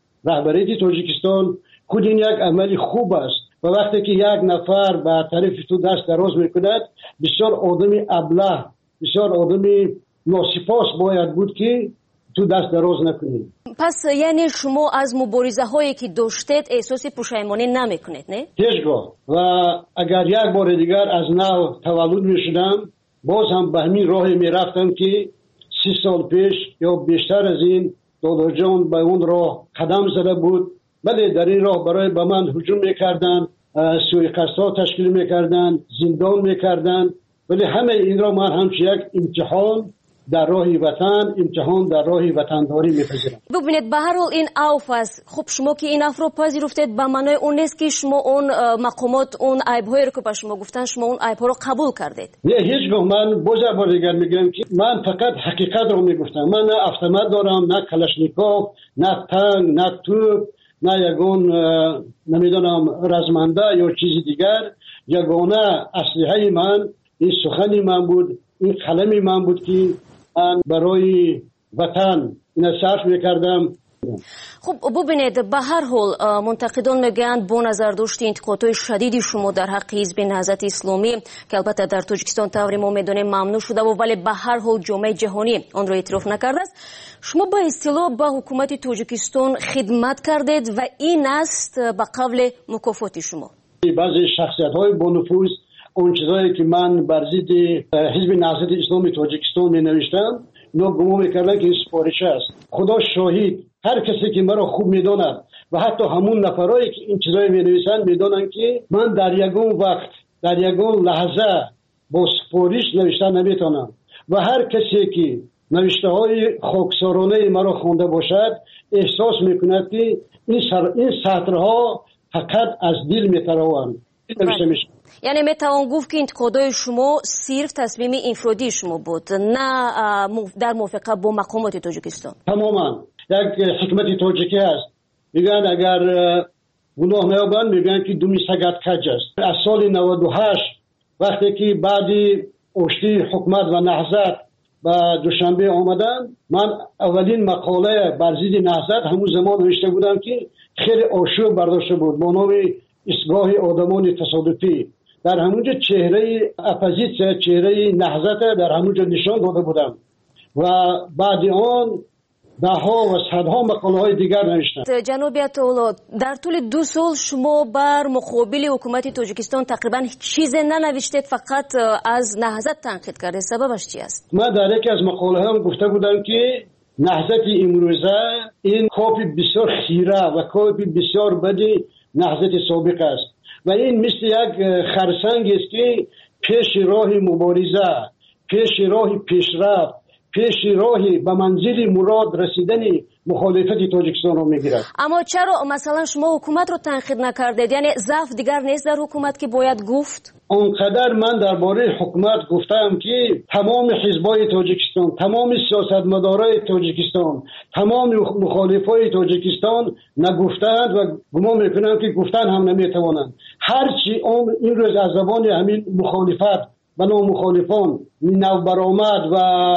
رهبری تاجیکستان خود این یک عملی خوب است. و وقتی که یک نفر به طرف تو دست دراز میکند بسیار آدمی ابله، بسیار آدمی ناسپاس باید بود که تو دست دراز نکنید. پس یعنی شما از مبارزه هایی که داشتید احساس پشیمانی نمیکنید نه؟ هیچگاه. و اگر یک بار دیگر از نو تولد میشدم باز هم به همین راهی میرفتم که 30 سال پیش یا بیشتر از این داداجان به اون راه قدم زده بود. ولی در این راه برای به من هجوم میکردن، سوءقصدها تشکیل میکردن، زندان میکردن، ولی همه این را من همچه یک امتحان در راه وطن، امتحان در راه وطنداری میپذیرم. ببینید به هر حال این عفو است. خب شما که این عفو رو پذیرفتید به معنای اون نیست که شما اون مقامات اون عیب‌هایی رو که به شما گفتن شما اون عیب‌ها رو قبول کردید. نه هیچگاه. من باز بار دیگر میگم که من فقط حقیقت رو میگفتم. من نه автомат دارم، نه کلاشنیکوف، نه تانک، نه توپ، نه یگون نمیدونم رزمنده یا چیزی دیگر. یگانه اسلحه من این سخنی من بود، این قلمی من بود که من برای وطن صرف میکردم. خب ببینید به هر حال منتقدان میگن با نظر داشت انتقادهای شدیدی شما در حق حزب نهضت اسلامی که البته در تاجیکستان طوری ما میدونیم ممنوع شده و ولی به هر حال جامعه جهانی آن را اعتراف نکرده است. شما به اصطلاح به حکومت تاجیکستان خدمت کردید و این است به قول مکافات شما. بعضی شخصیت‌های با نفوذ اون چیزایی که من بر ضد حزب نهضت اسلامی تاجیکستان می نوشتم اینا گمان میکردن که این سفارش است. خدا شاهد، هر کسی که مرا خوب میداند و حتی همون نفرایی که این چیزایی مینویسند میدانند که من در یگون وقت در یگون لحظه با سفارش نوشتن نمیتونم و هر کسی که نوشته های خاکسارانه مرا خوانده باشد احساس میکند که این سطرها فقط از دل میتراوند. یعنی میتوان گفت که انتقادهای شما صرف تصمیم انفرادی شما بود، نه در موافقت با مقامات تاجیکستان؟ تماما یک حکمت تاجیکی است. میگن اگر گناه نیابند میگن که دومی سگت کج است. از سال 98 وقتی که بعدی آشتی حکومت و نهضت به دوشنبه آمدن، من اولین مقاله بر ضد نهضت همون زمان نوشته بودم که خیلی آشوب برداشته بود با نام اصلاح آدمان تصادفی. در همونجا چهره اپوزیسیون، چهره نهضت در همونجا نشان داده بودم و بعد آن دهها و صدها مقاله های دیگر نوشتم. جناب عطاالله، در طول 2 سال شما بر مقابل حکومت تاجیکستان تقریبا چیز ننوشتید، فقط از نهضت تنقید کردید. سببش چی است؟ من در یکی از مقاله هم گفته بودم که نهضت امروزه این کاپی بسیار خیره و کاپی بسیار بدی نهضت سابق است و این مثل یک خرسنگ است که پیش راه مبارزه، پیش راه پیشرفت، پیش راهی به منزل مراد رسیدن مخالفت تاجیکستان رو میگیرد. اما چرا مثلا شما حکومت رو تنقید نکردید؟ یعنی ضعف دیگر نیست در حکومت که باید گفت؟ آنقدر من درباره حکومت گفتم که تمام حزبای تاجیکستان، تمام سیاستمدارای تاجیکستان، تمام مخالفای تاجیکستان نگفتند و گمان میکنم که گفتن هم نمیتوانند. هرچی این روز از زبان همین مخالفت و نامخالفان نو برآمد و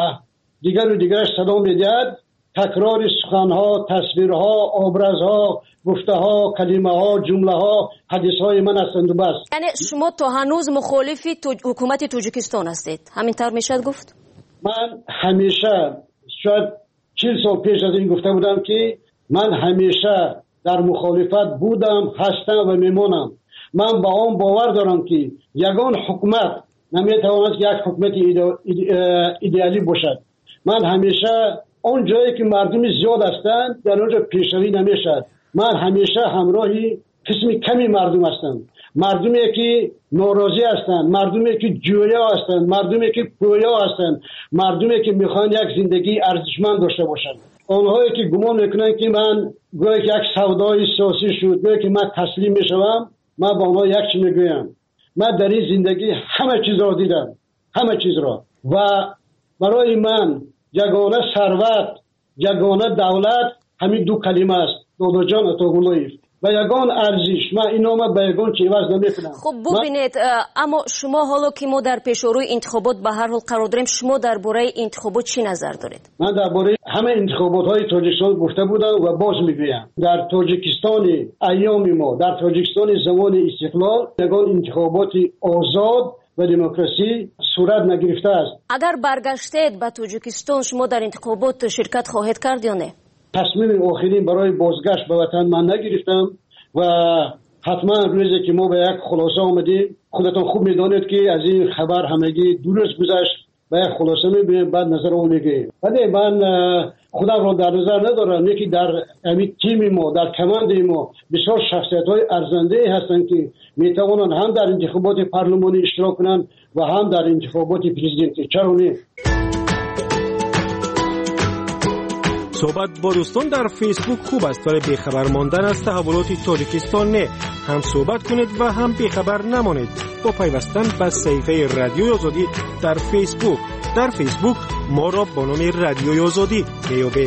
دیگرش صدا میدهد، تکرار سخنها، تصویرها، آبرزها، گفته‌ها، کلمه‌ها، جمله‌ها، حدیث‌های من هستند و بس. یعنی شما تا هنوز مخالف حکومت تاجیکستان هستید، همینطور میشد گفت؟ من همیشه شاید 40 سال پیش از این گفته بودم که من همیشه در مخالفت بودم، هستم و میمانم. من با آن باور دارم که یگان حکومت نمیتواند یک حکومت ایدئالی باشد. من همیشه اون جایی که مردم زیاد هستند در اونجا پیشروی نمیشد. من همیشه همراهی قسم کمی مردم هستم. مردمی که ناراضی هستند، مردمی که جویا هستند، مردمی که پویا هستند، مردمی که میخوان یک زندگی ارزشمند داشته باشند. اونهایی که گمان میکنن که من گویا یک سودای سیاسی شد، گویا که من تسلیم میشوم، من با اونها یک چیز میگویم. من در این زندگی همه چیز را دیدم، همه چیز را، و برای من یگانه ثروت، یگانه دولت همین دو کلمه است، دادا جان عطاالله، و یگان ارزش. من این نامه به یگان چی عوض نمیکنم. خب ببینید، اما شما حالا که ما در پیشروی انتخابات به هر حال قرار داریم، شما درباره انتخابات چی نظر دارید؟ من درباره همه انتخابات های تاجیکستان گفته بودم و باز میگویم، در تاجیکستان ایام ما، در تاجیکستان زمان استقلال، یگان انتخابات آزاد و دموکراسی صورت نگرفته است. اگر برگشتید به تاجیکستان، شما در انتخابات شرکت خواهید کرد یا نه؟ تصمیم آخرین برای بازگشت به وطن من نگرفتم و حتما روزی که ما به یک خلاصه آمدیم، خودتان خوب میدانید که از این خبر همگی دو روز گذشت، به یک خلاصه میبینیم، بعد نظر اون میگیم. ولی من خودم را در نظر ندارم، یکی در همین تیم ما، در کماند ما بسیار شخصیت های ارزنده هستند که میتوانند هم در انتخابات پارلمانی اشتراک کنند و هم در انتخابات پرزیدنتی. چرا نه؟ صحبت با دوستان در فیسبوک خوب است، ولی بیخبر ماندن از تحولات تاجیکستان نه. هم صحبت کنید و هم بیخبر نمانید با پیوستن به صفحه رادیوی آزادی در فیسبوک. در فیسبوک ما را با نام رادیوی آزادی میابید.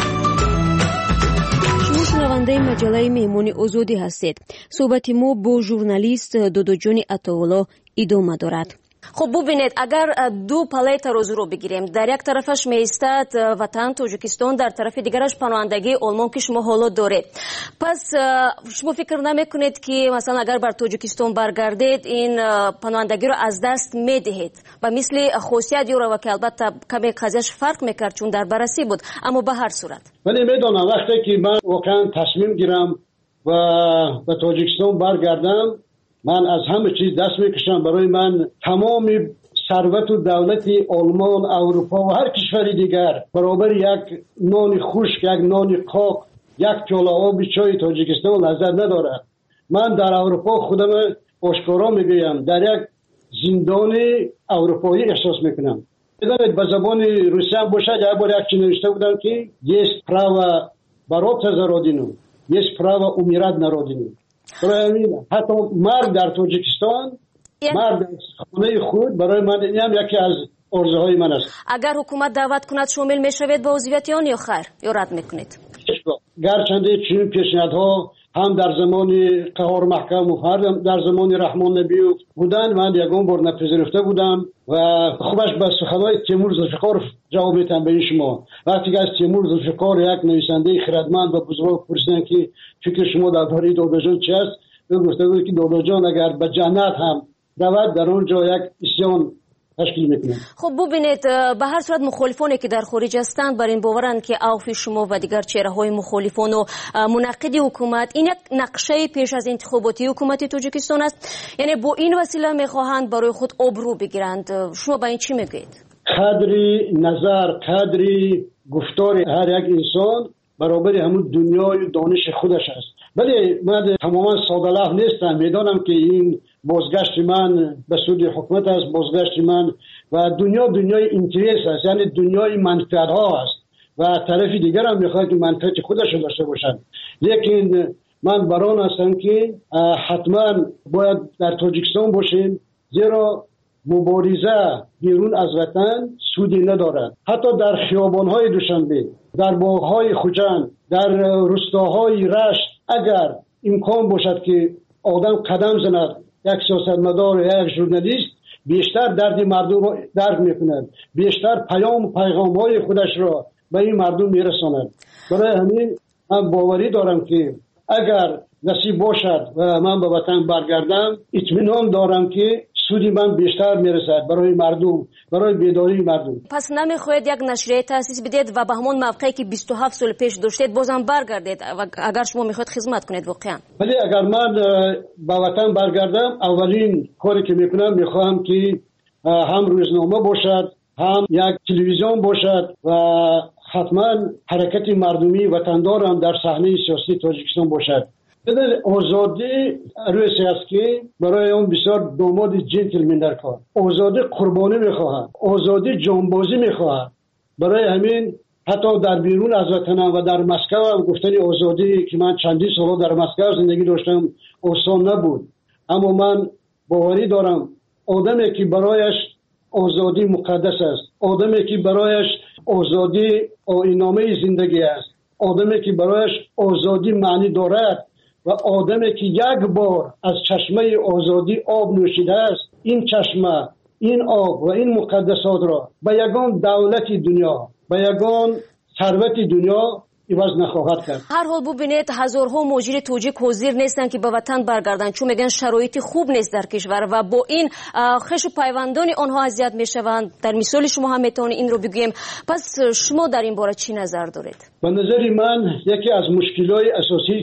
شما شنونده مجله مهمون آزادی هستید. صحبت ما با ژورنالیست دادا جان عطاالله ادامه دارد. خب ببینید، اگر دو پله ترازو رو بگیریم، در یک طرفش میستد وطن تاجیکستان، در طرف دیگرش پناهندگی آلمان که شما حالا دارید. پس شما فکر نمیکنید که مثلا اگر بر تاجیکستان برگردید این پناهندگی رو از دست میدهید؟ و مثل خاصیت یورا که البته کمی قضیهش فرق میکرد چون در بررسی بود، اما به هر صورت ولی میدونم وقتی که من واقعا تصمیم گیرم و به تاجیکستان برگردم، من از همه چیز دست میکشم. برای من تمام ثروت و دولت آلمان، اروپا و هر کشور دیگر برابر یک نان خشک، یک نان قاق، یک پیاله آب چای تاجیکستان لذت ندارد. من در اروپا خودم آشکارا میگویم در یک زندان اروپایی احساس میکنم. بدانید به زبان روسی هم باشد، یک بار یک چیز نوشته بودم که есть право бороться за родину, есть право умирать на родину. حتی مرگ در تاجیکستان، مرگ در خانه خود برای من هم یکی از آرزوهای من است. اگر حکومت دعوت کند شامل میشوید با عضویت آن یا خیر یا رد میکنید؟ گرچنده چنین پیشنهادها هم در زمان قهار محکم و هم در زمان رحمان نبیوف بودن، من یگان بار نپذیرفته بودم و خوبش به سخنهای تیمور ذوالفقار جواب میدم به شما. وقتی که از تیمور ذوالفقار یک نویسنده خردمند و بزرگ پرسیدن که فکر شما درباره دادا جان چی است، او گفته بود که دادا جان اگر به جنت هم رود در اونجا یک اسیان تشکیل میکنه. خب ببینید، به هر صورت مخالفانی که در خارج هستند بر این باورند که اوف شما و دیگر چهره‌های مخالفان و مناقض حکومت این یک نقشه پیش از انتخاباتی حکومت تاجیکستان است، یعنی با این وسیله میخواهند برای خود آبرو بگیرند. شما با این چی میگویید؟ قدری نظر، قدری گفتار هر یک انسان برابر همون دنیای دانش خودش است. ولی من تماما ساده لوح نیستم، میدانم که این بازگشت من به سود حکومت است، بازگشت من و دنیای اینترس است، یعنی دنیای منفعت ها است و طرف دیگر هم میخواد که منفعت خودش داشته باشد. لیکن من بران هستم که حتما باید در تاجیکستان باشیم، زیرا مبارزه بیرون از وطن سودی ندارد. حتی در خیابان‌های دوشنبه، در باغ‌های خوجند، در روستاهای رشت اگر امکان باشد که آدم قدم زند، یک سیاستمدار یا یک ژورنالیست بیشتر درد مردم را درک میکند، بیشتر پیغام‌های خودش را به این مردم میرساند. برای همین من باوری دارم که اگر نصیب باشد و من به وطن برگردم، اطمینان دارم که سودی من بیشتر میرسد برای مردم، برای بیداری مردم. پس نمیخواید یک نشریه تاسیس بدید و به همون موقعی که 27 سال پیش داشتید بازم برگردید اگر شما میخواید خدمت کنید واقعا؟ ولی اگر من به وطن برگردم، اولین کاری که میکنم میخواهم که هم روزنامه باشد، هم یک تلویزیون باشد و حتما حرکت مردمی وطندار هم در صحنه سیاسی تاجیکستان باشد. آزادی روی است که برای اون بسیار داماد جنتلمن در کار. آزادی قربانی میخواهد، آزادی جانبازی میخواهد. برای همین حتی در بیرون از وطن و در مسکو هم گفتن آزادی که من چندین سال در مسکو زندگی داشتم آسان نبود، اما من باوری دارم آدمی که برایش آزادی مقدس است، آدمی که برایش آزادی آیین‌نامه زندگی است، آدمی که برایش آزادی معنی دارد و آدمی که یک بار از چشمه آزادی آب نوشیده است، این چشمه، این آب و این مقدسات را به یگان دولت دنیا، به یگان ثروت دنیا عوض نخواهد کرد. هر حال ببینید هزارها مهاجر تاجیک حاضر نیستن که به وطن برگردن، چون میگن شرایط خوب نیست در کشور و با این خوش و پیوندان آنها اذیت میشوند. در مثال شما هم میتونید این رو بگویم. پس شما در این باره چی نظر دارید؟ به نظر من یکی از مشکلات اساسی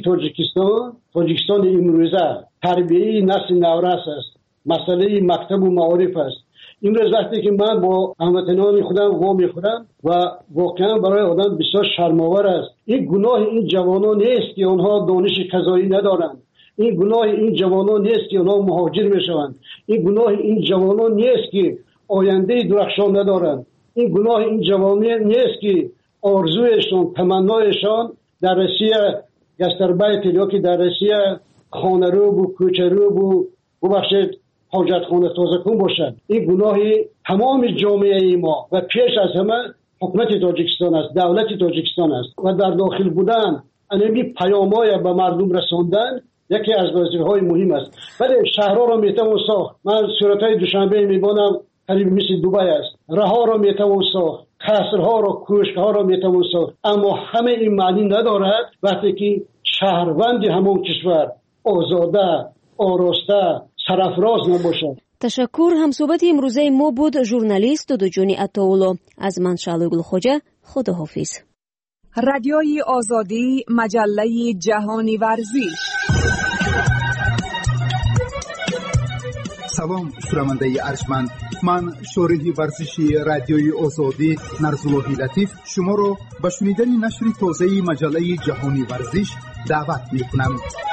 تاجیکستان امروزه تربیه نسل نورس است، مسئله مکتب و معارف است. این روز وقتی که من با هموطنان خودم وا میخورم و واقعا برای آدم بسیار شرم‌آور است. این گناه این جوانان نیست که آنها دانش قضایی ندارند، این گناه این جوانان نیست که آنها مهاجر میشوند، این گناه این جوانان نیست که آینده درخشان ندارند، این گناه این جوانان نیست که آرزویشان، تمنایشان در روسیه گستربیت یا که در روسیه خانه رو و کوچه رو و ببخشید حاجتخانه تازه کن باشد. این گناه تمام جامعه ما و پیش از همه حکومت تاجیکستان است، دولت تاجیکستان است و در داخل بودن این پیام‌های به مردم رساندن یکی از وظیفه‌های مهم است. ولی شهرها را میتوان ساخت. من صورت‌های دوشنبه میبینم قریب مثل دبی است. رها را میتوان ساخت، قصرها را، کوشک‌ها را میتوان ساخت، اما همه این معنی ندارد وقتی که شهروند همون کشور آزاده، آراسته، سرافراز نباشد. تشکر. همصحبت امروزه ما بود ژورنالیست دودوجانی عطاولو. از من شعله گلخوجه. خداحافظ. رادیوی آزادی، مجله جهانی ورزش. салом шунавандаи арҷманд, ман шориҳи варзиши радиои озодӣ Нарзуллоҳи Латиф шуморо ба шунидани нашри тозаи маҷаллаи ҷаҳони варзиш даъват мекунам.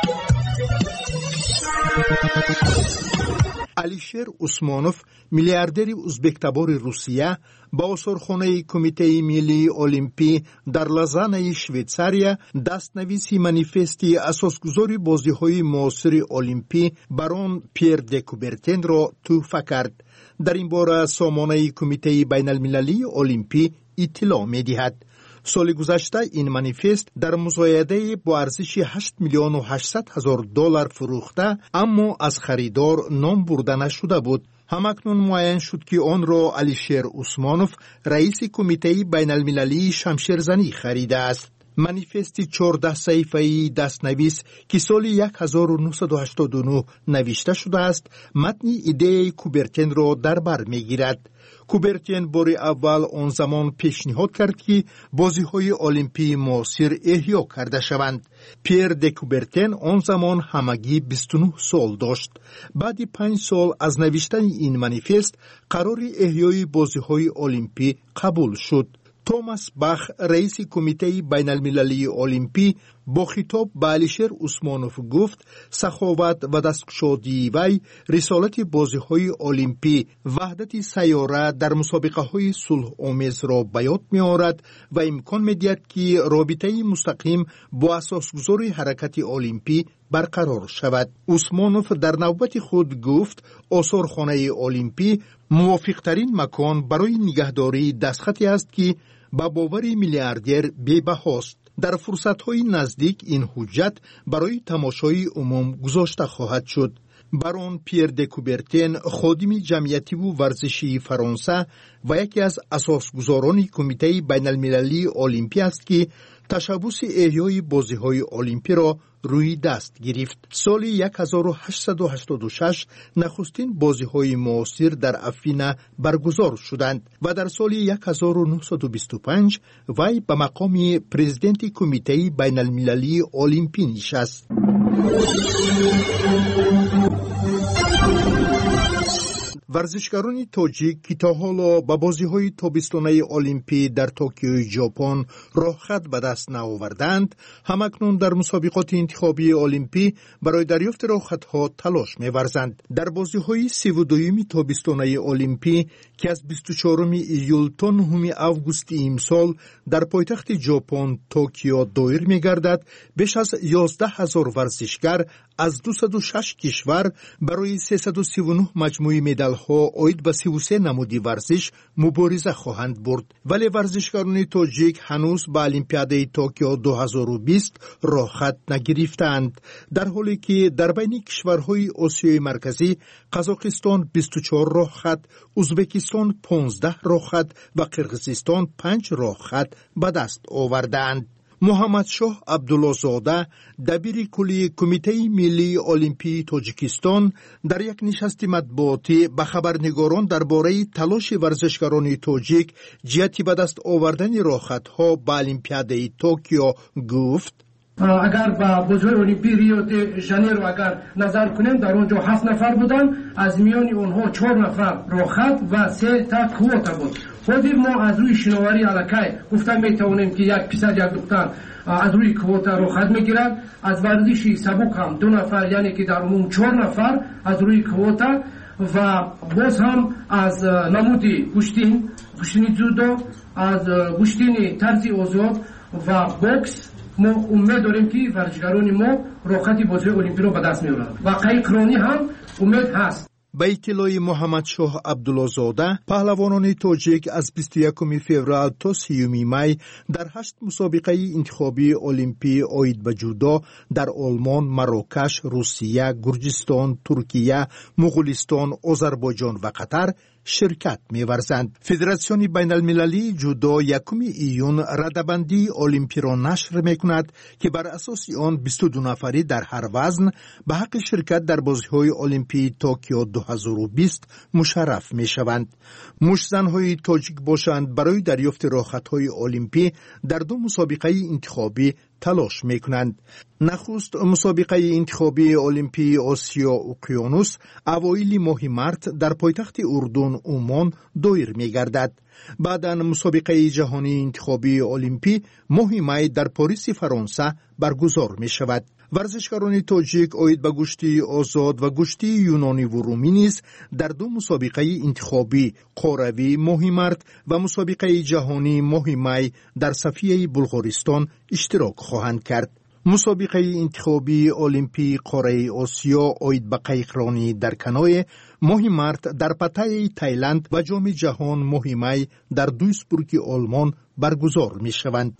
алишер усмонов, миллиардери узбектабори Русия, ба осорхонаи Кумитаи Миллии Олимпӣ дар Лозаннаи Швейтсария дастнависи манифести асосгузори бозиҳои муосири Олимпӣ барон Пьер де Кубертенро тӯҳфа кард. дар ин бора сомонаи Кумитаи Байналмилалии Олимпӣ иттилоъ медиҳад. соли гузашта ин манифест дар музоядае бо арзиши $8 миллион و 800 ҳазор доллар фурӯхта, аммо аз харидор ном бурда нашуда буд. ҳамакнун муайян шуд, ки онро Алишер Усмонов, раиси Кумитаи Байналмилалии шамшерзанӣ харидааст. манифести 14 саҳифаи дастнавис, ки соли 1989 навишта шудааст, матни идеяи Кубертенро дар бар мегирад. Кубертен бори аввал он замон пешниҳод кард, ки бозиҳои олимпии муосир эҳьё карда шаванд. Пьер де Кубертен он замон ҳамагӣ 29 сол дошт. баъди 5 сол аз навиштани ин манифест қарори эҳьёи бозиҳои олимпӣ қабул шуд. Томас Бах, раиси Кумитаи Байналмилалии Олимпӣ, бо хитоб ба Алишер Усмонов гуфт, саховат ва дасткушодии вай рисолати бозиҳои олимпӣ, ваҳдати сайёра дар мусобиқаҳои сулҳомезро ба ёд меорад ва имкон медиҳад, ки робитаи мустақим бо асосгузори ҳаракати олимпӣ барқарор шавад. Усмонов дар навбати худ гуфт, осорхонаи олимпӣ мувофиқтарин макон барои нигаҳдории дастхате аст, ки ба бовари миллиардер бебаҳост. дар фурсатҳои наздик ин ҳуҷҷат барои тамошои умум гузошта хоҳад шуд. барон Пьер де Кубертен, ходими ҷамъиятиву варзишии Фаронса ва яке аз асосгузорони Кумитаи Байналмилалии Олимпӣ аст, ки ташаббуси эҳьёи бозиҳои олимпиро рӯи даст гирифт. соли 1886 нахустин бозиҳои муосир дар Афина баргузор шуданд ва дар соли 1925 вай ба мақоми президенти Кумитаи Байналмилалии Олимпӣ нишаст. варзишгарони тоҷик, ки то ҳоло ба бозиҳои тобистонаи олимпӣ дар Токиои Ҷопон роҳхат ба даст наоварданд, ҳамакнун дар мусобиқоти интихобии олимпӣ барои дарёфти роҳхатҳо талош меварзанд. дар бозиҳои 32-юми тобистонаи олимпӣ, ки аз 24 июл то 9 августи имсол дар пойтахти Ҷопон Токио доир мегардад, беш аз 11 000 варзишгар аз 206 кишвар барои 339 маҷмӯи медалҳо оид ба 33 намуди варзиш мубориза хоҳанд бурд. вале варзишгарони тоҷик ҳанӯз ба Олимпиадаи Токио 2020 роҳхат нагирифтаанд, дар ҳоле ки дар байни кишварҳои Осиёи марказӣ Қазоқистон 24 роҳхат, Узбекистон 15 роҳхат ва Қирғизистон 5 роҳхат ба даст овардаанд. муҳаммадшоҳ Абдуллозода, дабири кулли Кумитаи Миллии Олимпии Тоҷикистон, дар як нишасти матбуотӣ ба хабарнигорон дар бораи талоши варзишгарони тоҷик ҷиҳати ба даст овардани роҳхатҳо ба Олимпиадаи Токио гуфт: агар ба бозиҳои олимпии Рио де Жанейро агар назар кунем, дар он ҷо 7 нафар буданд, аз миёни онҳо 4 нафар роҳхат ва 3 та квота буд. ҳозир мо аз рӯи шиноварӣ аллакай гуфта метавонем, ки як писар як духтар аз рӯи квота роҳхат мегирад. аз варзиши сабук ҳам 2 нафар, яъне ки дар умум 4 нафар аз рӯи квота ва боз ҳам аз намуди гӯштини дзюдо, аз гӯштини тарзи озод ва бокс мо умед дорем, ки варзишгарони мо роҳхати бозиҳои олимпиро ба даст меоранд ва қайқронӣ ҳам умед ҳаст. ба иттилои Муҳаммадшоҳ Абдуллозода, паҳлавонони тоҷик аз 21 феврал то 30 май дар 8 мусобиқаи интихобии олимпӣ оид ба ҷудо дар Олмон, Марокаш, Русия, Гурҷистон, Туркия, Муғулистон, Озарбойҷон ва Қатар ширкат меварзанд. Федератсиони Байналмилалии ҷудо 1 июн радабандии олимпиро нашр мекунад, ки бар асоси он 22 нафарӣ дар ҳар вазн ба ҳаққи ширкат дар бозиҳои олимпии Токио 2020 مشرف می شوند. مشتزن‌های تاجیک باشند برای دریافت راحت‌های المپی در دو مسابقه انتخابی تلاش می کنند. نخست مسابقه انتخابی المپی آسیا اقیانوس اوایل ماه مارت در پایتخت اردن عمان دایر می گردد. بعداً مسابقه جهانی انتخابی المپی ماه می در پاریس فرانسه برگزار می شود. ورزشکاران تاجیک اید به گشتی آزاد و گشتی یونانی و رومی نیز در دو مسابقه انتخابی قروی ماه مارت و مسابقه جهانی ماه می در صفیه بلغارستان اشتراک خواهند کرد. مسابقه انتخابی المپی قاره آسیا اید به قایقرانی در کنوی ماه مارت در پتای تایلند و جام جهان ماه می در دویسبورگ آلمان برگزار می شوند.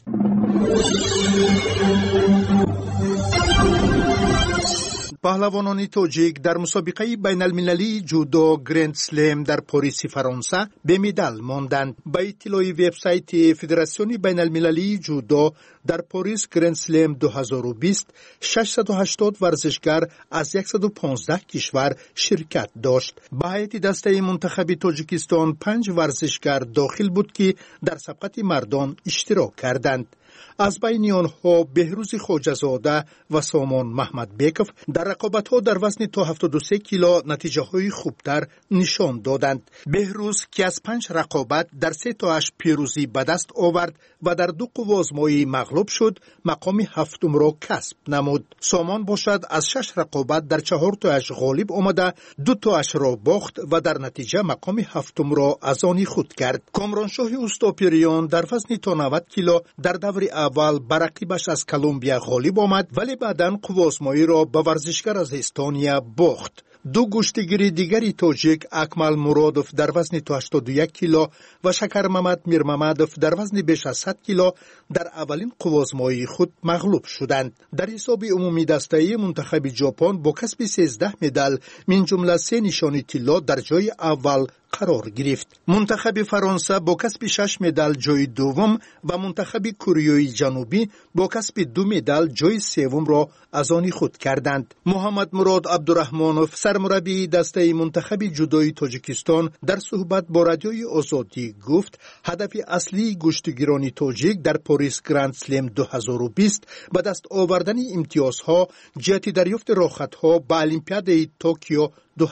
پهلوانان تاجیک در مسابقه بین المللی جودو گرند سلم در پاریس فرانسه به مدال ماندند. به اطلاع وبسایت فدراسیون بین المللی جودو در پاریس گرند سلم 2020 680 ورزشکار از 115 کشور شرکت داشت. به هیئت دسته منتخب تاجیکستان 5 ورزشکار داخل بود که در سبقت مردان اشتراک کردند. از بین آنها بهروز خواجه‌زاده و سامان محمد بیکف در رقابت‌ها در وزن تا 73 کیلو نتیجه‌های خوبتر نشان دادند. بهروز که از 5 رقابت در 3 تاش پیروزی به دست آورد و در 2 قوازمایی مغلوب شد، مقام هفتم را کسب نمود. سامان باشد از 6 رقابت در 4 تاش غالب آمده، 2 تاش را باخت و در نتیجه مقام هفتم را از آن خود کرد. کامرانشاه اوستاپیریان در وزن تا 90 کیلو در دور اول بر رقیبش از کلمبیا غالب آمد، ولی بعداً قوازمایی را به ورزشکار از استونیا باخت. 2 گشتگیر دیگری تاجیک اکمل مرادوف در وزن تا 81 کیلو و شکر محمد میرممدوف در وزن بیش از 100 کیلو در اولین قوازمایی خود مغلوب شدند. در حساب عمومی دسته منتخب ژاپن با کسب 13 مدال من جمله 3 نشانی طلا در جای اول قرار گرفت. منتخب فرانسه با کسب 6 مدال جای دوم و منتخب کره جنوبی با کسب 2 مدال جای سوم را از آن خود کردند. محمد مراد عبدالرحمانوف سرمربی دسته منتخب جودوی تاجیکستان در صحبت با رادیوی آزادی گفت هدف اصلی گشتگیران تاجیک در پاریس گرند سلم 2020 به دست آوردن امتیازها جهت دریافت راحت‌ها به المپیاد توکیو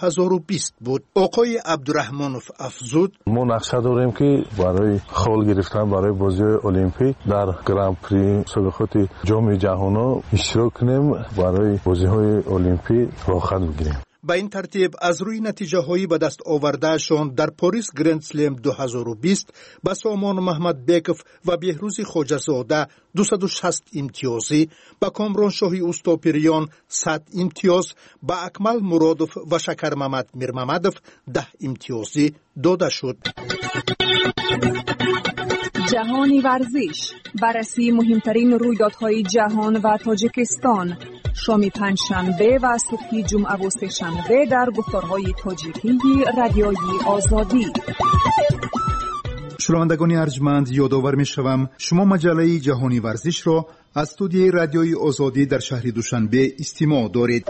2020 بود. آقای عبدالرحمانوف افزود ما نقشه داریم که برای خال گرفتن برای بازی المپیک در گرند پری مسابقات جام جهانی اشتراک کنیم، برای بازی‌های المپیک راحت بگیریم. به این ترتیب از روی نتیجه هایی به دست آوردهشان در پاریس گرند سلم 2020 به سامان محمد بیکف و بهروز خواجه‌زاده 260 امتیازی، به کامرانشاهی اوستاپیریان 100 امتیاز، به اکمل مرادوف و شکر محمد میرممدوف 10 امتیازی داده شد. جهانی ورزش، بررسی مهمترین رویدادهای جهان و تاجیکستان، شام پنجشنبه و صبح جمعه و سه‌شنبه در گفتارهای تاجیکی رادیوی آزادی. شنوندگان ارجمند، یادآور می‌شوم شما مجله جهانی ورزش را از استودیوی رادیوی آزادی در شهر دوشنبه استماع دارید.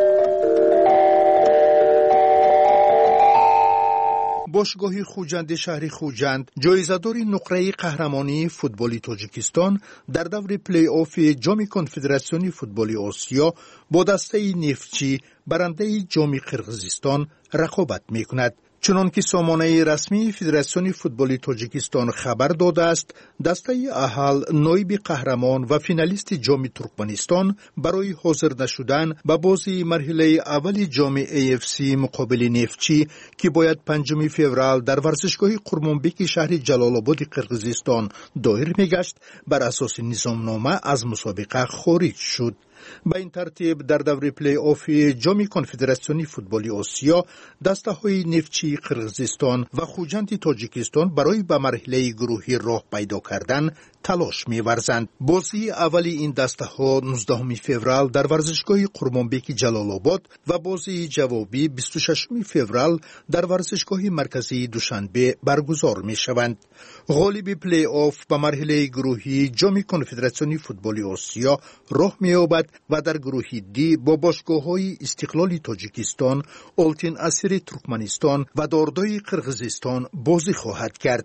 باشگاه خوجند شهر خوجند جایزه‌دار نقره قهرمانی فوتبال تاجیکستان در دور پلی آف جام کنفدراسیون فوتبال آسیا با دسته نفتچی برنده جام قرقیزستان رقابت می‌کند. چنانکه سامانه رسمی فدراسیون فوتبال تاجیکستان خبر داده است، دسته اهل نایب قهرمان و فینالیست جام ترکمنستان برای حاضر نشدن به بازی مرحله اول جام AFC مقابل نفتچی که باید 5 فوریه در ورزشگاه قرمانبک شهر جلال آباد قرقیزستان دایر میگشت، بر اساس نظامنامه از مسابقه خارج شد. به این ترتیب در دور پلی آف جام کنفدراسیون فوتبال آسیا دسته‌های نفتچی قرقیزستان و خوجند تاجیکستان برای به مرحله گروهی راه پیدا کردن تلاش می‌ورزند. بازی اولی این دسته ها 19 فوریه در ورزشگاه قرمانبک جلال آباد و بازی جوابی 26 فوریه در ورزشگاه مرکزی دوشنبه برگزار می‌شوند. غالب پلی آف به مرحله گروهی جام کنفدراسیون فوتبال آسیا راه می‌یابد و در گروه دی با باشگاه‌های استقلال تاجیکستان، آلتین اسیر ترکمنستان و داردای قرغیزستان بازی خواهد کرد.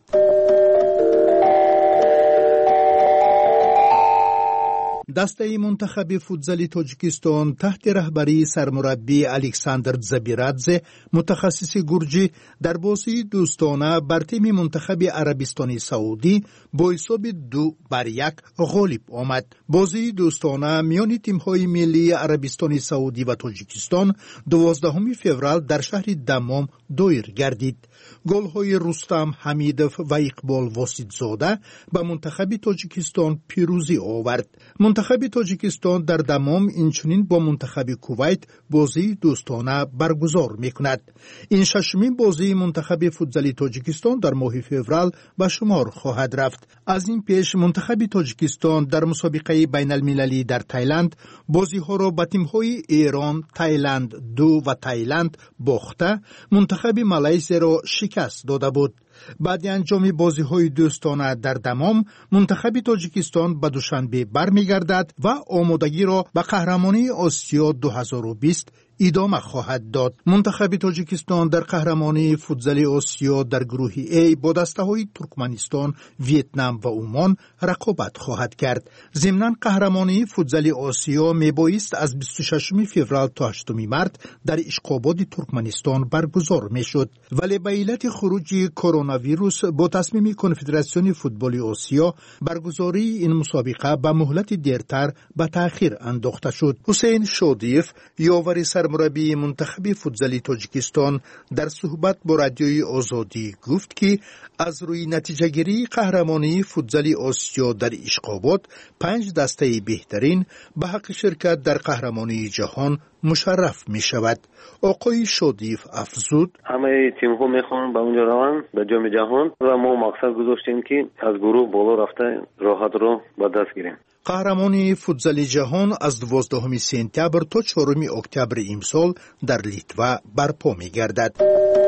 دسته منتخب فوتزال تاجیکستان تحت رهبری سرمربی الکساندر زبیرادزه متخصص گرجی در بازی دوستانه بر تیم منتخب عربستان سعودی با حساب 2-1 غالب آمد. بازی دوستانه میان تیم‌های ملی عربستان سعودی و تاجیکستان 12 فوریه در شهر دمام دایر گردید. گل‌های رستم حمیدوف و اقبال واسیدزاده به منتخب تاجیکستان پیروزی آورد. منتخب تاجیکستان در دمام اینچنین با منتخب کویت بازی دوستانه برگزار می‌کند. این ششمین بازی منتخب فوتزال تاجیکستان در ماه فوریه به شمار خواهد رفت. از این پیش منتخب تاجیکستان در مسابقه بین‌المللی در تایلند بازی‌ها را با تیم‌های ایران، تایلند 2 و تایلند باخته منتخب مالزی را شکست داده بود. بعد انجام بازی‌های دوستانه در دمام منتخب تاجیکستان به دوشنبه برمیگردد و آمادگی را به قهرمانی آسیا 2020 ادامه خواهد داد. منتخب تاجیکستان در قهرمانی فوتزال آسیا در گروه A با دسته‌های ترکمنستان، ویتنام و عمان رقابت خواهد کرد. ضمناً قهرمانی فوتزال آسیا میبایست از 26 فوریه تا 8 مارس در اشقاباد ترکمنستان برگزار میشد، ولی به علت خروج کرونا ویروس با تصمیم کنفدراسیون فوتبال آسیا برگزاری این مسابقه به مهلت دیرتر به تأخیر انداخته شد. حسین شادیف یاور سرمربی منتخب فوتزال تاجیکستان در صحبت با رادیوی آزادی گفت که از روی نتیجه گیری قهرمانی فوتزال آسیا در اشقاباد 5 دسته بهترین به حق شرکت در قهرمانی جهان مشرف می شود. آقای شادیف افزود: همه تیم ها میخوان به اونجا روند به جام جهان و ما مقصد گذاشتیم که از گروه بالا رفته راحت رو به دست گیریم. قهرمانی فوتزال جهان از 12 سپتامبر تا 4 اکتبر امسال در لیتوا برپا می گردد.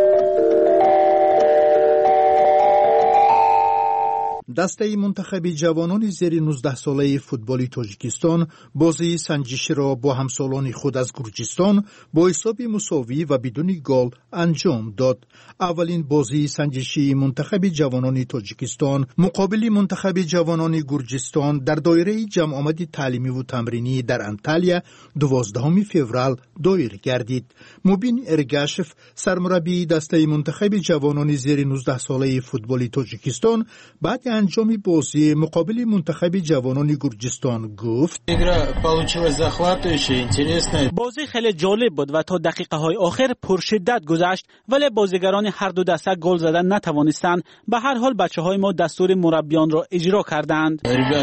دسته منتخب جوانان زیر 19 ساله فوتبال تاجیکستان بازی سنجشی را با همسالان خود از گرجستان با حساب مساوی و بدون گل انجام داد. اولین بازی سنجشی منتخب جوانان تاجیکستان مقابل منتخب جوانان گرجستان در دایره جمع آمد تعلیمی و تمرینی در انتالیا 12 فوریه دایر گردید. مبین ارگاشف سرمربی دسته منتخب جوانان زیر 19 ساله فوتبال تاجیکستان بعد انجام بازی مقابل منتخب جوانان گرجستان گفت: بازی خیلی جالب بود و تا دقیقه های آخر پرشدت گذشت، ولی بازیگران هر دو دسته گل زدن نتوانستند. به هر حال بچه‌های ما دستور مربیان را اجرا کردند.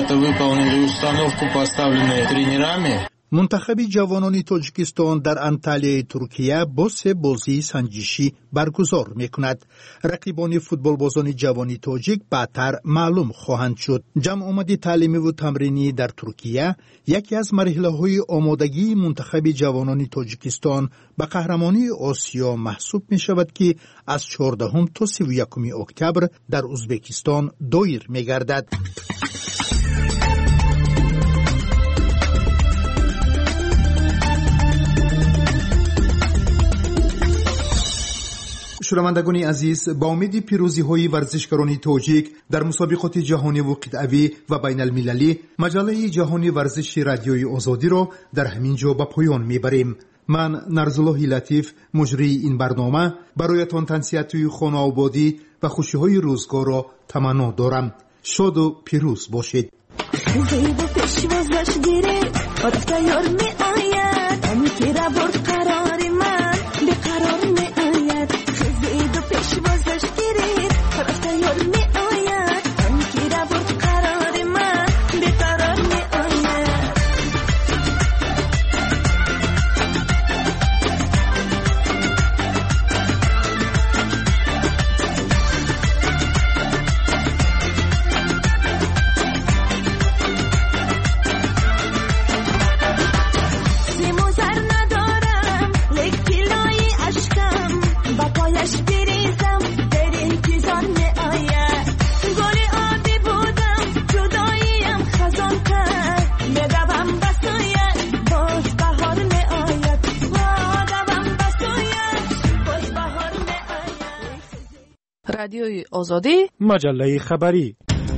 منتخب جوانان تاجیکستان در انتالیا ترکیه با 3 بازی سنجشی برگزار میکند. رقیبان فوتبال بازان جوانی تاجیک بعدتر معلوم خواهند شد. جمع آمد تعلیمی و تمرینی در ترکیه یکی از مرحله‌های آمادگی منتخب جوانان تاجیکستان به قهرمانی آسیا محسوب می شود که از 14 تا 31 اکتبر در ازبکستان دایر می گردد. شنوندگان عزیز، با امید پیروزی‌های ورزشکاران تاجیک در مسابقات جهانی و قطعی و بین المللی، مجله جهانی ورزش رادیوی آزادی را در همین جا به پایان میبریم. من نرزالله لطیف مجری این برنامه برایتان تنصیحات خانه آبادی و خوشی‌های روزگار را تمنا دارم. شاد و پیروز باشید. رادیوی آزادی، مجله خبری.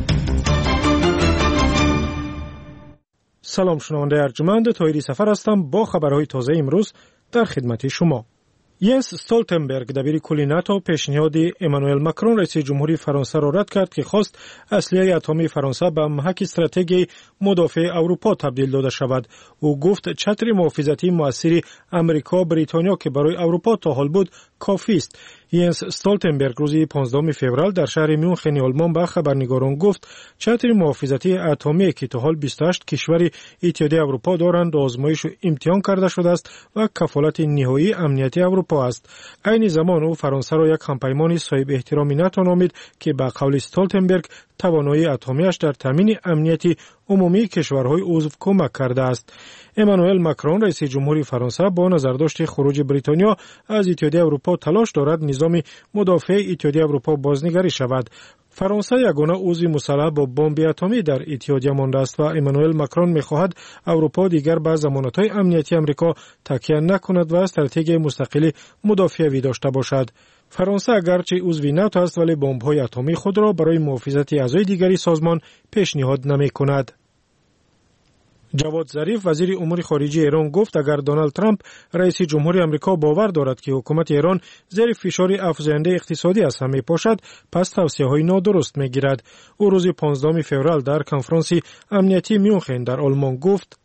سلام شنونده ارجمند، طاهری سفر هستم با خبرهای تازه امروز در خدمت شما. ینس استولتنبرگ دبیر کل ناتو پیشنهاد امانوئل ماکرون رئیس جمهوری فرانسه را رد کرد که خواست اسلحه اتمی فرانسه به محک استراتژی مدافع اروپا تبدیل داده شود. او گفت چتر محافظتی موثر امریکا و بریتانیا که برای اروپا تا حال بود کافی است. ینس استولتنبرگ روز 15 فوریه در شهر میونخ آلمان به خبرنگاران گفت چتر محافظتی اتمی که تا حال 28 کشور اتحادیه اروپا دارند آزمایش و امتحان کرده شده است و کفالت نهایی امنیت اروپا است. عین زمان او فرانسه را یک همپیمان صاحب احترامی ناتو نامید که به قول استولتنبرگ توانایی اتمیش در تامین امنیت عمومی کشورهای عضو کمک کرده است. امانوئل ماکرون رئیس جمهوری فرانسه با نظرداشت خروج بریتانیا از اتحادیه اروپا تلاش دارد نظام مدافع اتحادیه اروپا بازنگری شود. فرانسه یگانه عضو مسلح با بمب اتمی در اتحادیه مانده است و امانوئل ماکرون می‌خواهد اروپا دیگر به ضمانت‌های امنیتی آمریکا تکیه نکند و استراتژی مستقل مدافعی داشته باشد. فرانسه اگرچه عضو ناتو است ولی بمب‌های اتمی خود را برای محافظت اعضای دیگری سازمان پیشنهاد نمی‌کند. جواد ظریف وزیر امور خارجه ایران گفت اگر دونالد ترامپ رئیس جمهوری آمریکا باور دارد که حکومت ایران زیر فشار افزاینده اقتصادی است می باشد پس توصیه‌های نادرست می‌گیرد. او روز 15 فوریه در کنفرانس امنیتی میونخ در آلمان گفت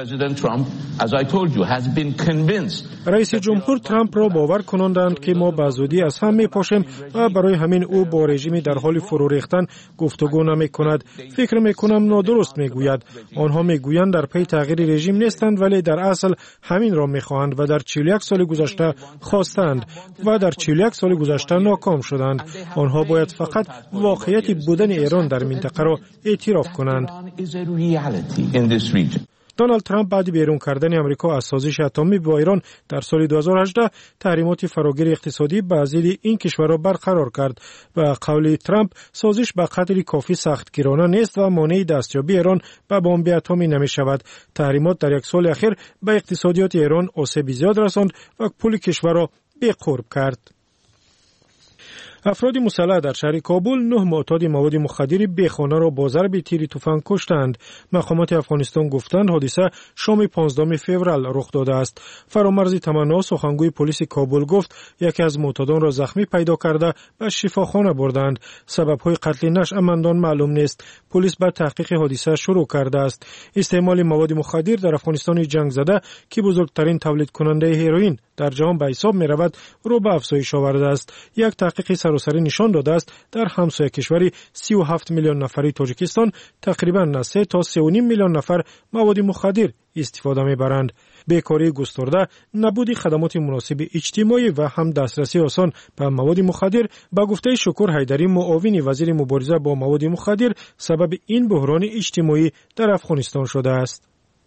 رئیس جمهور ترامپ را باور کناندند که ما به زودی از هم میپاشیم و برای همین او با رژیمی در حال فرو ریختن گفتگو نمی کند. فکر میکنم نادرست میگوید. آنها میگویند در پی تغییر رژیم نیستند ولی در اصل همین را میخواهند و در 41 سال گذشته خواستند و در 41 سال گذشته ناکام شدند. آنها باید فقط واقعیت بودن ایران در منطقه را اعتراف کنند. دونالد ترامپ بعد بیرون کردن آمریکا از سازش اتمی با ایران در سال 2018 تحریمات فراگیر اقتصادی به ضد این کشور را برقرار کرد و قول ترامپ سازش به قدری کافی سختگیرانه نیست و مانع دستیابی ایران به بمب اتمی نمی شود. تحریمات در یک سال اخیر به اقتصادیات ایران آسیب زیاد رساند و پول کشور را بی‌قرب کرد. افراد مسلح در شهر کابل 9 معتاد مواد مخدر بیخانه را با ضرب تیر تفنگ کشتند. مقامات افغانستان گفتند حادثه شام 15 فوریه رخ داده است. فرامرز تمنا سخنگوی پلیس کابل گفت یکی از معتادان را زخمی پیدا کرده و شفاخانه بردند. سبب‌های قتل نشأمندان معلوم نیست. پلیس به تحقیق حادثه شروع کرده است. استعمال مواد مخدر در افغانستان جنگ زده که بزرگترین تولید کننده هروئین در جهان به حساب می رود رو به افزایش آورده است. یک تحقیق سراسری نشان داده است در همسایه کشوری 37 میلیون نفری تاجیکستان تقریباً 3 تا 3.5 میلیون نفر مواد مخدر استفاده می برند. بیکاری گسترده، نبود خدمات مناسب اجتماعی و هم دسترسی آسان به مواد مخدر به گفته شکور حیدری معاون وزیر مبارزه با مواد مخدر سبب این بحران اجتماعی در افغانستان شده است.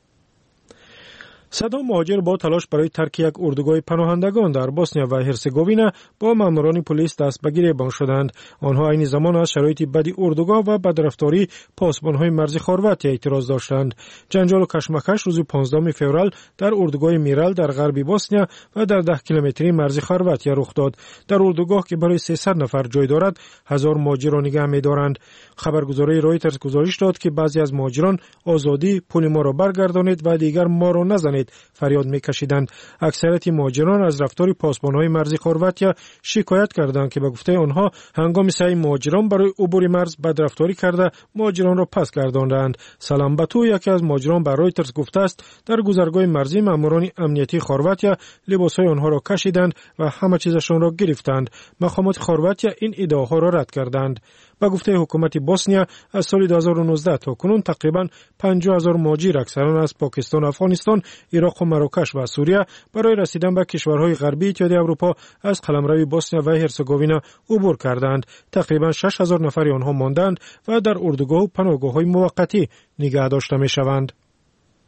صدا مهاجر با تلاش برای ترک یک اردوگاه پناهندگان در بوسنیا و هرزگوین با ماموران پلیس دست به گریبان شدند. آنها عین زمان از شرایط بد اردوگاه و بدرفتاری پاسبان‌های مرزی خورواتی اعتراض داشتند. جنجال و کشمکش روز 15 فوریه در اردوگاه میرال در غرب بوسنیا و در 10 کیلومتری مرزی خورواتی رخ داد. در اردوگاه که برای 300 نفر جای دارد، 1000 مهاجر را نگه می‌دارند. خبرگزاری رویترز گزارش داد که بعضی از مهاجران آزادی پول ما را برگردانید و دیگر ما را نزنید فریاد می‌کشیدند. اکثریت مهاجران از رفتار پاسبان‌های مرزی خورواتی شکایت کردند که به گفته آنها هنگام سعی مهاجران برای عبور مرز بدرفتاری کرده مهاجران را پس گرداندند. سلام بتو یکی از مهاجران به رویترز گفته است در گذرگاه مرزی ماموران امنیتی خورواتی لباس‌های آنها را کشیدند و همه چیزشان را گرفتند. مقامات خورواتی این ادعاها را رد کردند. با گفته حکومت بوسنیا از سال 2019 تا کنون تقریباً 50,000 مهاجر اکثرا از پاکستان، افغانستان، عراق و مراکش و سوریه برای رسیدن به کشورهای غربی اتحادیه اروپا از قلمرو بوسنیا و هرزگوین عبور کردند. تقریباً 6,000 نفر آنها ماندند و در اردوگاه و پناهگاه‌های موقتی نگه داشته می‌شوند.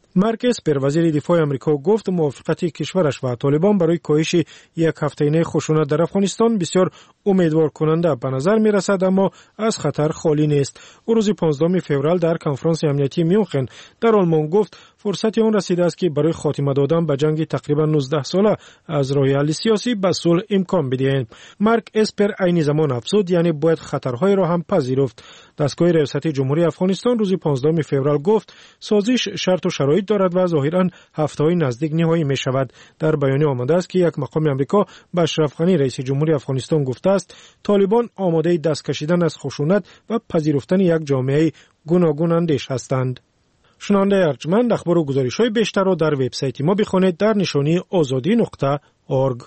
مارک اسپر وزیر دفاع آمریکا گفت موافقت کشورش و طالبان برای کاهش یک هفته‌ای خشونت در افغانستان بسیار امیدوار کننده به نظر می رسد، اما از خطر خالی نیست. او روز 15 فوریه در کنفرانس امنیتی میونخن در آلمان گفت فرصت آن رسیده است که برای خاتمه دادن به جنگ تقریبا 19 ساله از راه حل سیاسی به صلح امکان بدهیم. مارک اسپر عین زمان افزود یعنی باید خطرهای را هم پذیرفت. دستگاه ریاست جمهوری افغانستان روز 15 فوریه گفت سازش شرط و شرایط دارد و ظاهرا هفته‌های نزدیک نهایی می شود. در بیانیه آمده است که یک مقام آمریکا به اشرف غنی رئیس جمهوری افغانستان گفته است طالبان آماده دست کشیدن از خشونت و پذیرفتن یک جامعه گوناگون اندیش هستند. شنونده ارجمند اخبار و گزارش‌های بیشتر را در وبسایت ما بخوانید در نشانی azadi.org.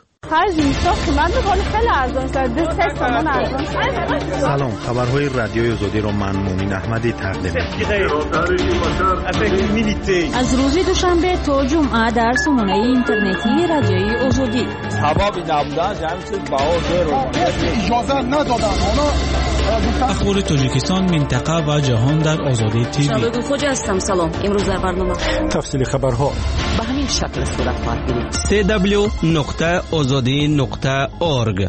سلام، خبرهای رادیوی آزادی را من مومن احمدی تقدیم می‌کنم. از روز دوشنبه تا جمعه در سامانه اینترنتی رادیوی آزادی. اخبار تاجیکستان، منطقه و جهان در آزادی تیوی. شباب خوش هستم. سلام. امروز در برنامه تفصیل خبرها به همین شکل صورت خواهد گرفت. www.azadi.org.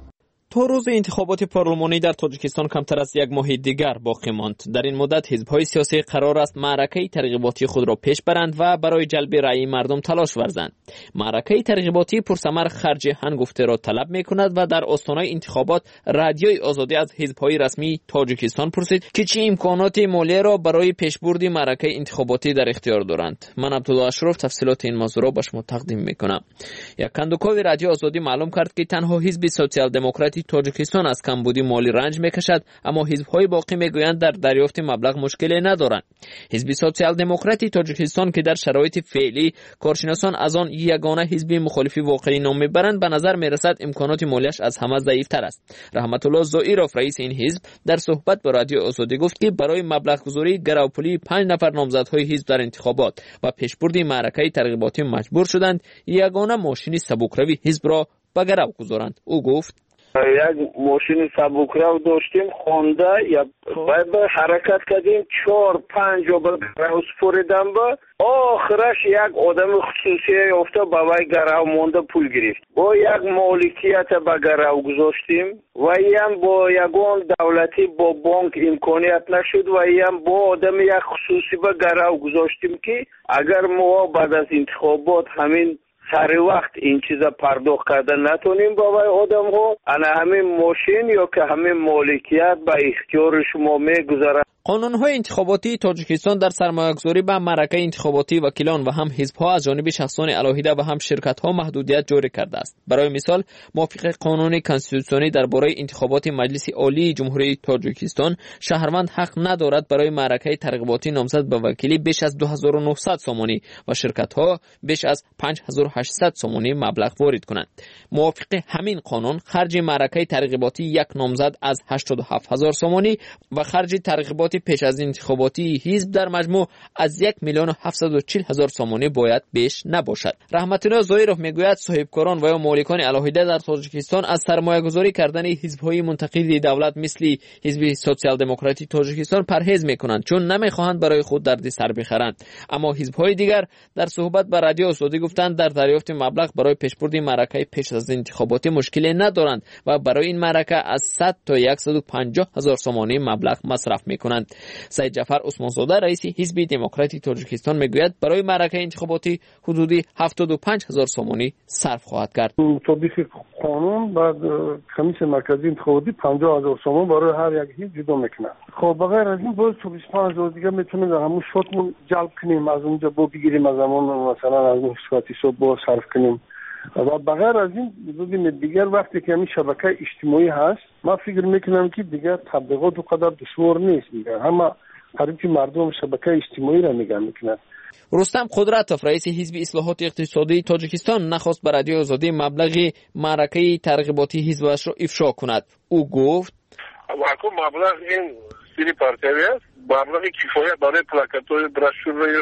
تا روز انتخابات پارلمانی در تاجیکستان کمتر از یک ماه دیگر باقی ماند. در این مدت حزب‌های سیاسی قرار است معرکه ترغیباتی خود را پیش برند و برای جلب رأی مردم تلاش ورزند. معرکه ترغیباتی پرثمر خرج هنگفته را طلب می‌کند و در آستانه انتخابات رادیوی آزادی از حزب‌های رسمی تاجیکستان پرسید که چه امکانات مالی را برای پیشبرد معرکه انتخاباتی در اختیار دارند. من عبدالله اشرف تفصیلات این موضوع را به شما تقدیم می‌کنم. یک کندوکاوی رادیو آزادی معلوم کرد که تنها حزب سوسیال دموکراتی تاجیکستان از کمبودی مالی رنج میکشد، اما حزب‌های باقی میگویند در دریافت مبلغ مشکلی ندارند. حزب سوسیال دموکراتی تاجیکستان که در شرایط فعلی کارشناسان از آن یگانه حزب مخالف واقعی نام میبرند، به نظر میرسد امکانات مالیش از همه ضعیف‌تر است. رحمت الله زائیروف رئیس این حزب در صحبت با رادیو آزادی گفت که برای مبلغ گذاری گروپولی 5 نفر نامزدهای حزب در انتخابات و پیشبرد معرکه ترغیباتی مجبور شدند یگانه ماشین سبکروی حزب را به گرو گذارند. او گفت یک ماشین سبکرو داشتیم خونده یا باید حرکت کردیم 4-5 جا به گرو سپریدم با آخرش یک آدم خصوصی افته با وی گرو مونده پول گرفت. با یک مالکیت به گرو گذاشتیم و هم با یگان دولتی با بانک امکانیت نشد و هم با آدم یک خصوصی به گرو گذاشتیم که اگر ما بعد از انتخابات همین سر وقت این چیزا پرداخت کردن نتونیم با وی آدم ها، انا همین ماشین یا که همین مالکیت به اختیار شما میگذاره. قانون‌های انتخاباتی تاجیکستان در سرمایه‌گذاری به معرکه انتخاباتی وکیلان و هم حزب‌ها از جانب شخصان علاهیده و هم شرکت‌ها محدودیت جاری کرده است. برای مثال، موافق قانون کنستیتوسیونی درباره انتخابات مجلس عالی جمهوری تاجیکستان، شهروند حق ندارد برای معرکه ترغیباتی نامزد به وکیلی بیش از 2900 سومانی و شرکت‌ها بیش از 5800 سومانی مبلغ وارد کنند. موافق همین قانون، خرج معرکه ترغیباتی یک نامزد از 87000 سومانی و خرج ترغیبات پیش از انتخاباتی حزب در مجموع از 1,740,000 سومانی باید بیش نباشد. رحمت الله زائیروف میگوید صاحبکاران و یا مالکان علاهیده در تاجیکستان از سرمایه‌گذاری کردن حزب‌های منتقد دولت مثل حزب سوسیال دموکراتی تاجیکستان پرهیز میکنند، چون نمیخواهند برای خود درد سر بخرند. اما حزب‌های دیگر در صحبت با رادیو آزادی گفتند در دریافت مبلغ برای پیشبرد معرکه پیش از انتخاباتی مشکلی ندارند و برای این معرکه از 100 تا 150,000 سومانی مبلغ مصرف میکنند. سید جعفر عثمان زاده رئیس حزب دموکراتی تاجیکستان میگوید برای معرکه انتخاباتی حدودی 75,000 سومانی صرف خواهد کرد. تطبیق قانون بعد کمیسیون مرکزی انتخاباتی 50,000 سومان برای هر یک حزب جدا میکنه. خب بغیر از این باز 25,000 دیگه میتونیم در همون شاتمون جلب کنیم، از اونجا با بگیریم، از همون مثلا از اون صورتی صبح با صرف کنیم. و بغیر از این ببینید دیگر وقتی که همین شبکه اجتماعی هست، ما فکر میکنم که دیگر تبلیغات و قدر دشوار نیست دیگر، همه قریب که مردم شبکه اجتماعی را نگاه میکنن. رستم قدرتوف رئیس حزب اصلاحات اقتصادی تاجیکستان نخواست بر رادیو آزادی مبلغ معرکه ترغیباتی حزبش را افشا کند. او گفت مبلغ این سری پارتیوی است، مبلغ کفایت برای پلاکت‌های براشور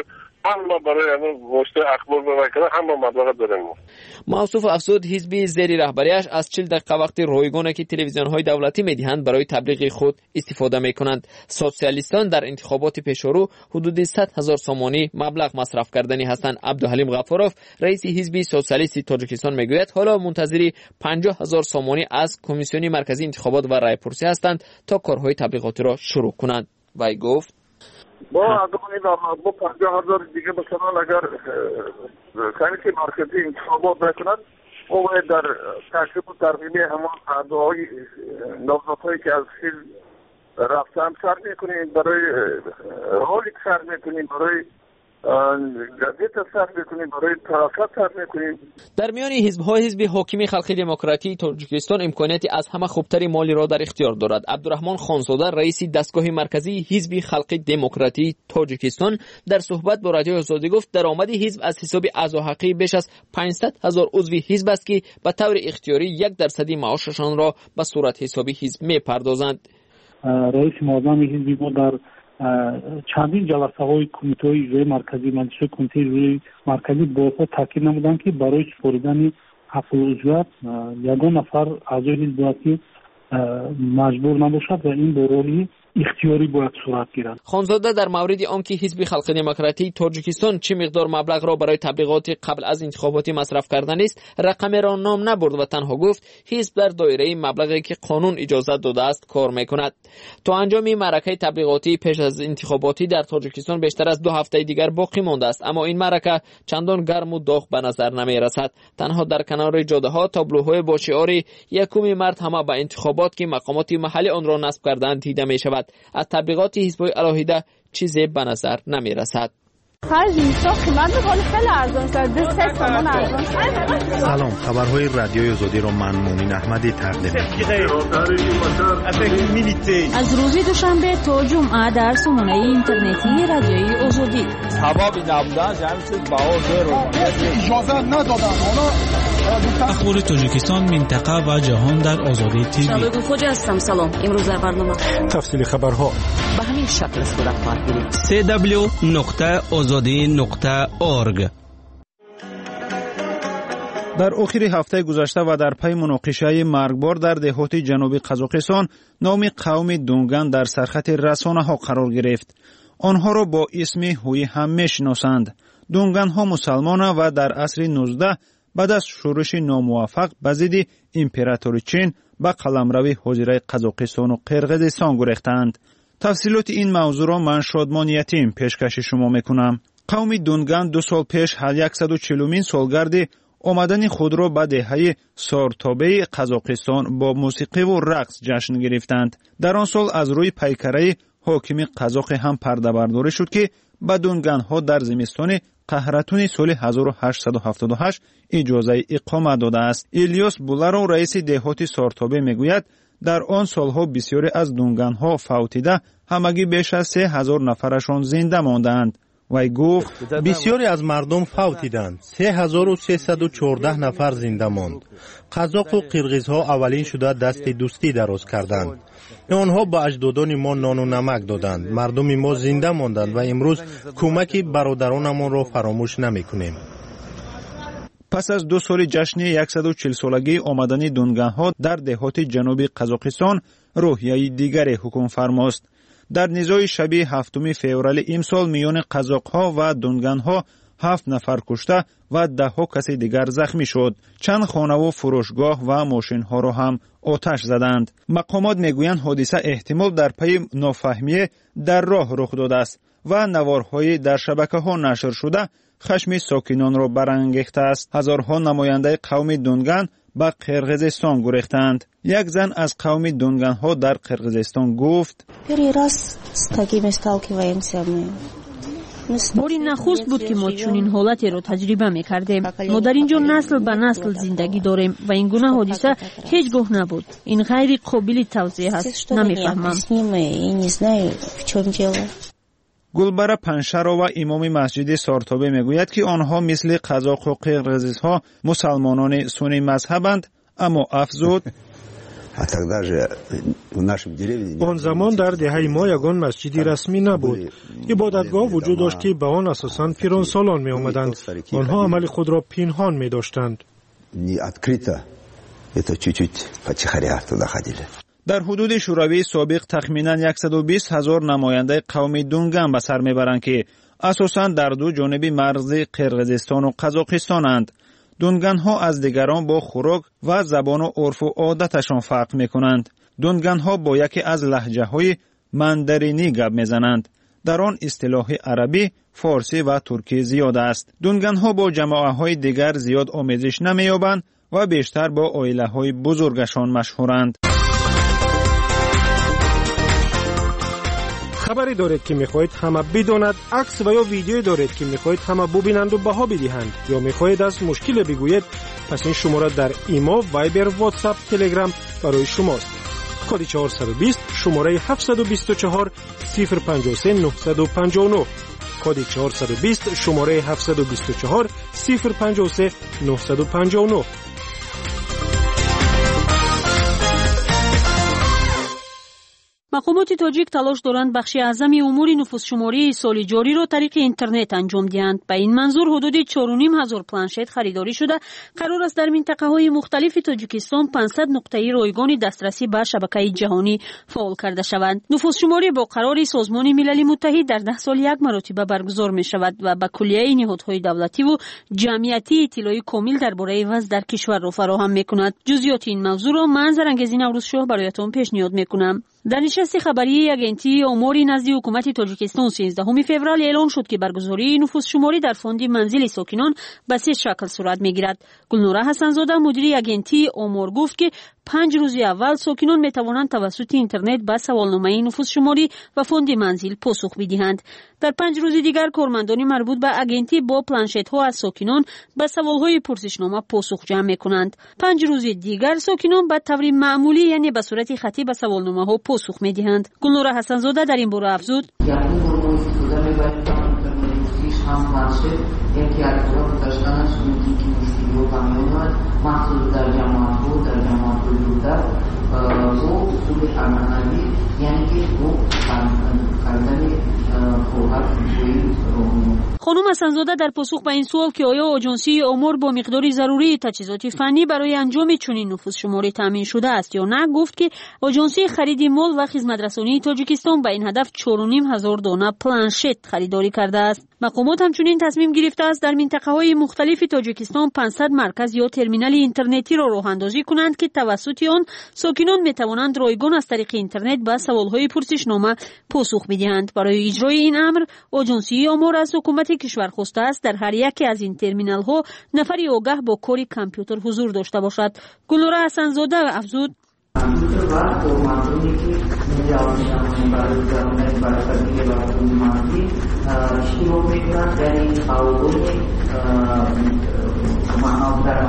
همه برای واسطه اخبار بکنه همه مبلغ دارن. موصوف افزود حزب زیر رهبریش از 40 دقیقه وقت رایگانی که تلویزیون‌های دولتی می‌دهند برای تبلیغ خود استفاده می‌کنند. سوسیالیستان در انتخابات پیشرو حدود 100,000 سومانی مبلغ مصرف کردنی هستند. عبدالحلیم غفاروف رئیس حزب سوسیالیست تاجیکستان میگوید حالا منتظر 50,000 سومانی از کمیسیون مرکزی انتخابات و رایپرسی هستند تا کارهای تبلیغاتی را شروع کنند. وی گفت با اگه با 50,000 دیگه مثلا اگر کمیته مرکزی انتخابات بکنند او در تشریف و ترغیب همان اعضای نامزدهایی که از حزب رفتن سر میکنیم، برای رولیک سر میکنیم، برای گزیت سر میکنیم، برای تراکت سر میکنیم. در میان حزب‌های حزب حاکمی خلقی دموکراتی تاجیکستان امکاناتی از همه خوبتری مالی را در اختیار دارد. عبدالرحمن خانزاده رئیس دستگاه مرکزی حزب خلقی دموکراتی تاجیکستان در صحبت با رادیو آزادی گفت درآمد حزب از حساب اعضا حقیقی بیش از 500,000 عضو حزب است که به طور اختیاری 1% معاششان را به صورت حسابی حزب می‌پردازند. رئیس معظم حزب ما در چندین جلسه های کمیته اجرایی مرکزی مجلس کمیته اجرایی مرکزی با تاکید نمودند که برای سپردن حق عضویت یگان نفر اعضای حزب مجبور نباشد و این به رولی اختیاری باید صورت گیرد. خانزاده در مورد آنکه حزب خلق دموکراتی تاجیکستان چه مقدار مبلغ را برای تبلیغات قبل از انتخابات مصرف کردن است رقمی را نام نبرد و تنها گفت حزب در دایره مبلغی که قانون اجازه داده است کار میکند. تا انجام معرکه تبلیغاتی پیش از انتخاباتی در تاجیکستان بیشتر از 2 هفته دیگر باقی مانده است، اما این معرکه چندان گرم و داغ به نظر نمی رسد. تنها در کنار جاده ها تابلوهای با شعار 1 مارس همه به انتخابات که مقامات محلی آن را نصب کردند دیده می شود. از تبلیغات حزب‌های علاهیده چیزی به نظر نمی رسد. سلام، خبرهای رادیوی آزادی را من مومن احمدی تقدیم از روز دوشنبه تا جمعه در سامانه اینترنتی رادیوی آزادی. اخبار تاجیکستان، منطقه و جهان در آزادی تیوی. شبکه خوجا هستم. سلام. امروز در برنامه تفصیل خبرها به همین شکل صورت خواهد گرفت. www.azadi.org. در آخر هفته گذشته و در پی مناقشه مرگبار در دهات جنوبی قزاقستان نام قوم دونگان در سرخط رسانه‌ها قرار گرفت. آنها را با اسم هوی هم می‌شناسند. دونگان ها مسلمان‌اند و در عصر 19 بعد از شورش ناموفق به ضد امپراتوری چین به قلمرو حاضره قزاقستان و قرقیزستان گریختند. تفصیلات این موضوع را من شادمان یتیم پیشکش شما میکنم. قوم دونگان 2 سال پیش 140مین سالگرد آمدن خود را به دهه سارتابه قزاقستان با موسیقی و رقص جشن گرفتند. در آن سال از روی پیکره حاکم قزاق هم پرده برداری شد که به دونگان ها در زمستان قهرتون سال 1878 اجازه اقامه داده است. الیاس بولارو رئیس دهات سارتابه میگوید در آن سالها بسیاری از دونگان ها فوتیده همگی بیش از 3,000 نفرشان زنده ماندند. وی گفت بسیاری از مردم فوتیدند، 3,314 نفر زنده ماند. قزاق و قرقیزها اولین شده دست دوستی دراز کردند. آنها با اجدادان ما نان و نمک دادند. مردم ما زنده ماندند و امروز کمک برادرانمان را فراموش نمی‌کنیم. پس از 2 سال جشن 140 سالگی آمدن دونگان ها در دهات جنوبی قزاقستان روحیه دیگر حکم فرماست. در نزاع شب 7 فوریه امسال میان قزاق ها و دونگان ها 7 نفر کشته و 10 کسی دیگر زخمی شد. چند خانه و فروشگاه و ماشین ها را هم آتش زدند. مقامات میگویند حادثه احتمال در پی نافهمی در راه رخ داده است و نوارهای در شبکه ها نشر شده خشم ساکنان را برانگیخته است. هزارها نماینده قوم دونگان به قرقیزستان گریختند. یک زن از قوم دونگان ها در قرقیزستان گفت باری نخست بود که ما چنین حالتی را تجربه می‌کردیم. ما در اینجا نسل به نسل زندگی داریم و این گونه حادثه هیچگاه نبود. این غیر قابل توضیح است. نمی‌فهمم. گلبره پنشرا و امام مسجد سارتابه میگوید که آنها مثل قزاق و قرقیزها مسلمانان سنی مذهبند، اما افزود آن زمان در دهه ما یگان مسجدی رسمی نبود. عبادتگاه وجود داشت که به آن اساساً پیرانسالان می آمدند. آنها عمل خود را پنهان می داشتند. در حدود شوروی سابق تخمیناً 120,000 نماینده قوم دونگان به سر میبرند که اساساً در دو جانب مرز قرقیزستان و قزاقستانند. دونگان ها از دیگران با خوراک و زبان و عرف و عادتشان فرق میکنند. دونگان ها با یکی از لهجه های ماندارینی گپ میزنند. در آن اصطلاح عربی، فارسی و ترکی زیاد است. دونگان ها با جماعت های دیگر زیاد آمیزش نمییابند و بیشتر با عائله های بزرگشان مشهورند. خبری دارید که میخواهید همه بداند، عکس و یا ویدیویی دارید که میخواهید همه ببینند و بها بدهند، یا میخواهید از مشکل بگویید، پس این شماره در ایما، وایبر، واتساپ، تلگرام برای شماست. کد 420 شماره 724 053 959. کد 420 شماره 724 053 959. مقامات تاجیک تلاش دارند بخش اعظم امور نفوس‌شماری سال جاری را طریق اینترنت انجام دهند. به این منظور حدود 4,500 پلنشت خریداری شده. قرار است در منطقه‌های مختلف تاجیکستان 500 نقطه رایگان دسترسی به شبکه جهانی فعال کرده شوند. نفوس‌شماری با قرار سازمان ملل متحد در 10 سال یک مرتبه برگزار می شود و به کلیه نهادهای دولتی و جمعیتی اطلاعی کامل درباره وضع در کشور را فراهم می کند. جزئیات این موضوع را من زرنگزین نوروزشاه برایتان پیشنهاد می کنم. در نشست خبری اگنتی امور نزد حکومت تاجیکستان 13 فوریه اعلان شد که برگزاری نفوس‌شماری در فوند منزل ساکنان به 3 شکل صورت می‌گیرد. گلنوره حسن‌زاده مدیر اگنتی امور گفت که 5 روز اول ساکنان می‌توانند توسط اینترنت به سوالنامه نفوس‌شماری و فوند منزل پاسخ بدهند. در 5 روز دیگر کارمندان مربوط به اگنتی با پلنشت‌ها از ساکنان به سوال‌های پرسشنامه پاسخ جمع می‌کنند. 5 روز دیگر ساکنان به طور معمولی یعنی به صورت خطی به سوالنامه‌ها پاسخ می‌دهند. گلنوره حسن‌زاده در این باره افزود: یکی از راه داشتنش اینکه مشکلی رو کمی‌آمد مخصوص در جماعت‌ها دورتر و اصول فرمانبری یعنی که کردن خانم حسن‌زاده در پاسخ به این سوال که آیا آژانسی امور با مقدار ضروری تجهیزات فنی برای انجام چنین نفوس‌شماری تامین شده است یا نه، گفت که آژانسی خرید مال و خدمت‌رسانی تاجیکستان به این هدف 4,500 دانه پلنشت خریداری کرده است. مقامات همچنین تصمیم گرفته است در منطقه‌های مختلف تاجیکستان 500 مرکز یا ترمینال اینترنتی را راه‌اندازی کنند که توسط آن ساکنان می‌توانند رایگان از طریق اینترنت به سوال‌های پرسشنامه پاسخ بدهند. برای اجرای این امر آژانسی امور از حکومت کشور خواسته است در هر یکی از این ترمینال‌ها نفری آگاه با کار کامپیوتر حضور داشته باشد. گلنوره حسن‌زاده افزود: کامپیوتر و فرماندهی که می‌توانند برای بررسی معلوماتی اشتراک می‌کنند در این قوانین معنا در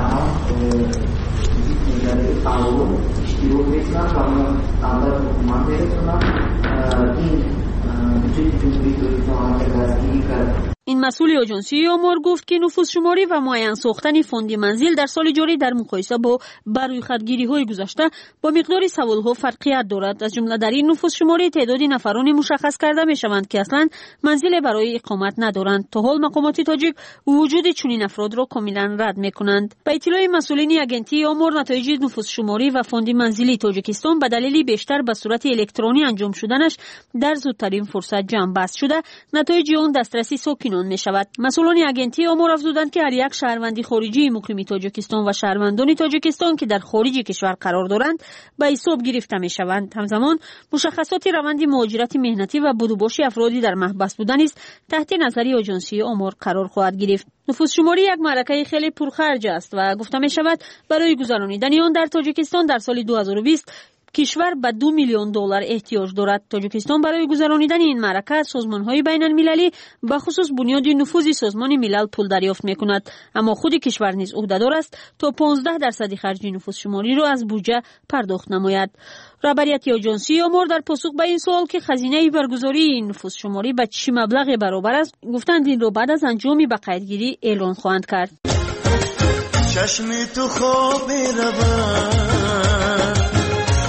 قانون اشتراک می‌کنند و اول حکومت می‌کنند این این مسئول آژانسی امور گفت که نفوس‌شماری و معین ساختن فوند منزل در سال جاری در مقایسه با برویخدگیری‌های گذشته با مقدار سوال‌ها فرقیت دارد. از جمله در این نفوس‌شماری تعداد نفران مشخص کرده می‌شوند که اصلاً منزل برای اقامت ندارند. تا حال مقامات تاجیک وجود چنین افراد را کاملاً رد می‌کنند. به اطلاع مسئولین اگنتی امور، نتایج نفوس‌شماری و فوند منزلی تاجیکستان به دلیل بیشتر به صورت الکترونی انجام شدنش در زودترین فرصت جمع بست شده، نتایج آن دسترسی ساکنان می شود. مسئولان اگنتی امور افزودند که هر یک شهروند خارجی مقیم تاجیکستان و شهروندان تاجیکستان که در خارج کشور قرار دارند به حساب گرفته می شوند. همزمان مشخصات روند مهاجرت مهنتی و بدوباش افرادی در محبس بودن است تحت نظر آژانسی امور قرار خواهد گرفت. نفوس‌شماری یک معرکه خیلی پرخرج است و گفته می شود برای گذرانیدن آن در تاجیکستان در سال 2020 کشور به $2 میلیون احتیاج دارد. تاجیکستان برای گذرانیدن این معرکه از سازمان‌های بین‌المللی به خصوص بنیاد نفوذ سازمان ملل پول دریافت می‌کند، اما خود کشور نیز عهده‌دار است تا 15% خرج نفوس‌شماری را از بودجه پرداخت نماید. رهبریت آژانسی امور در پاسخ به این سوال که خزینه برگزاری این نفوس‌شماری به چه مبلغ برابر است، گفتند این را بعد از انجام باقاعدگی اعلان خواهند کرد. چشم تو خواب روان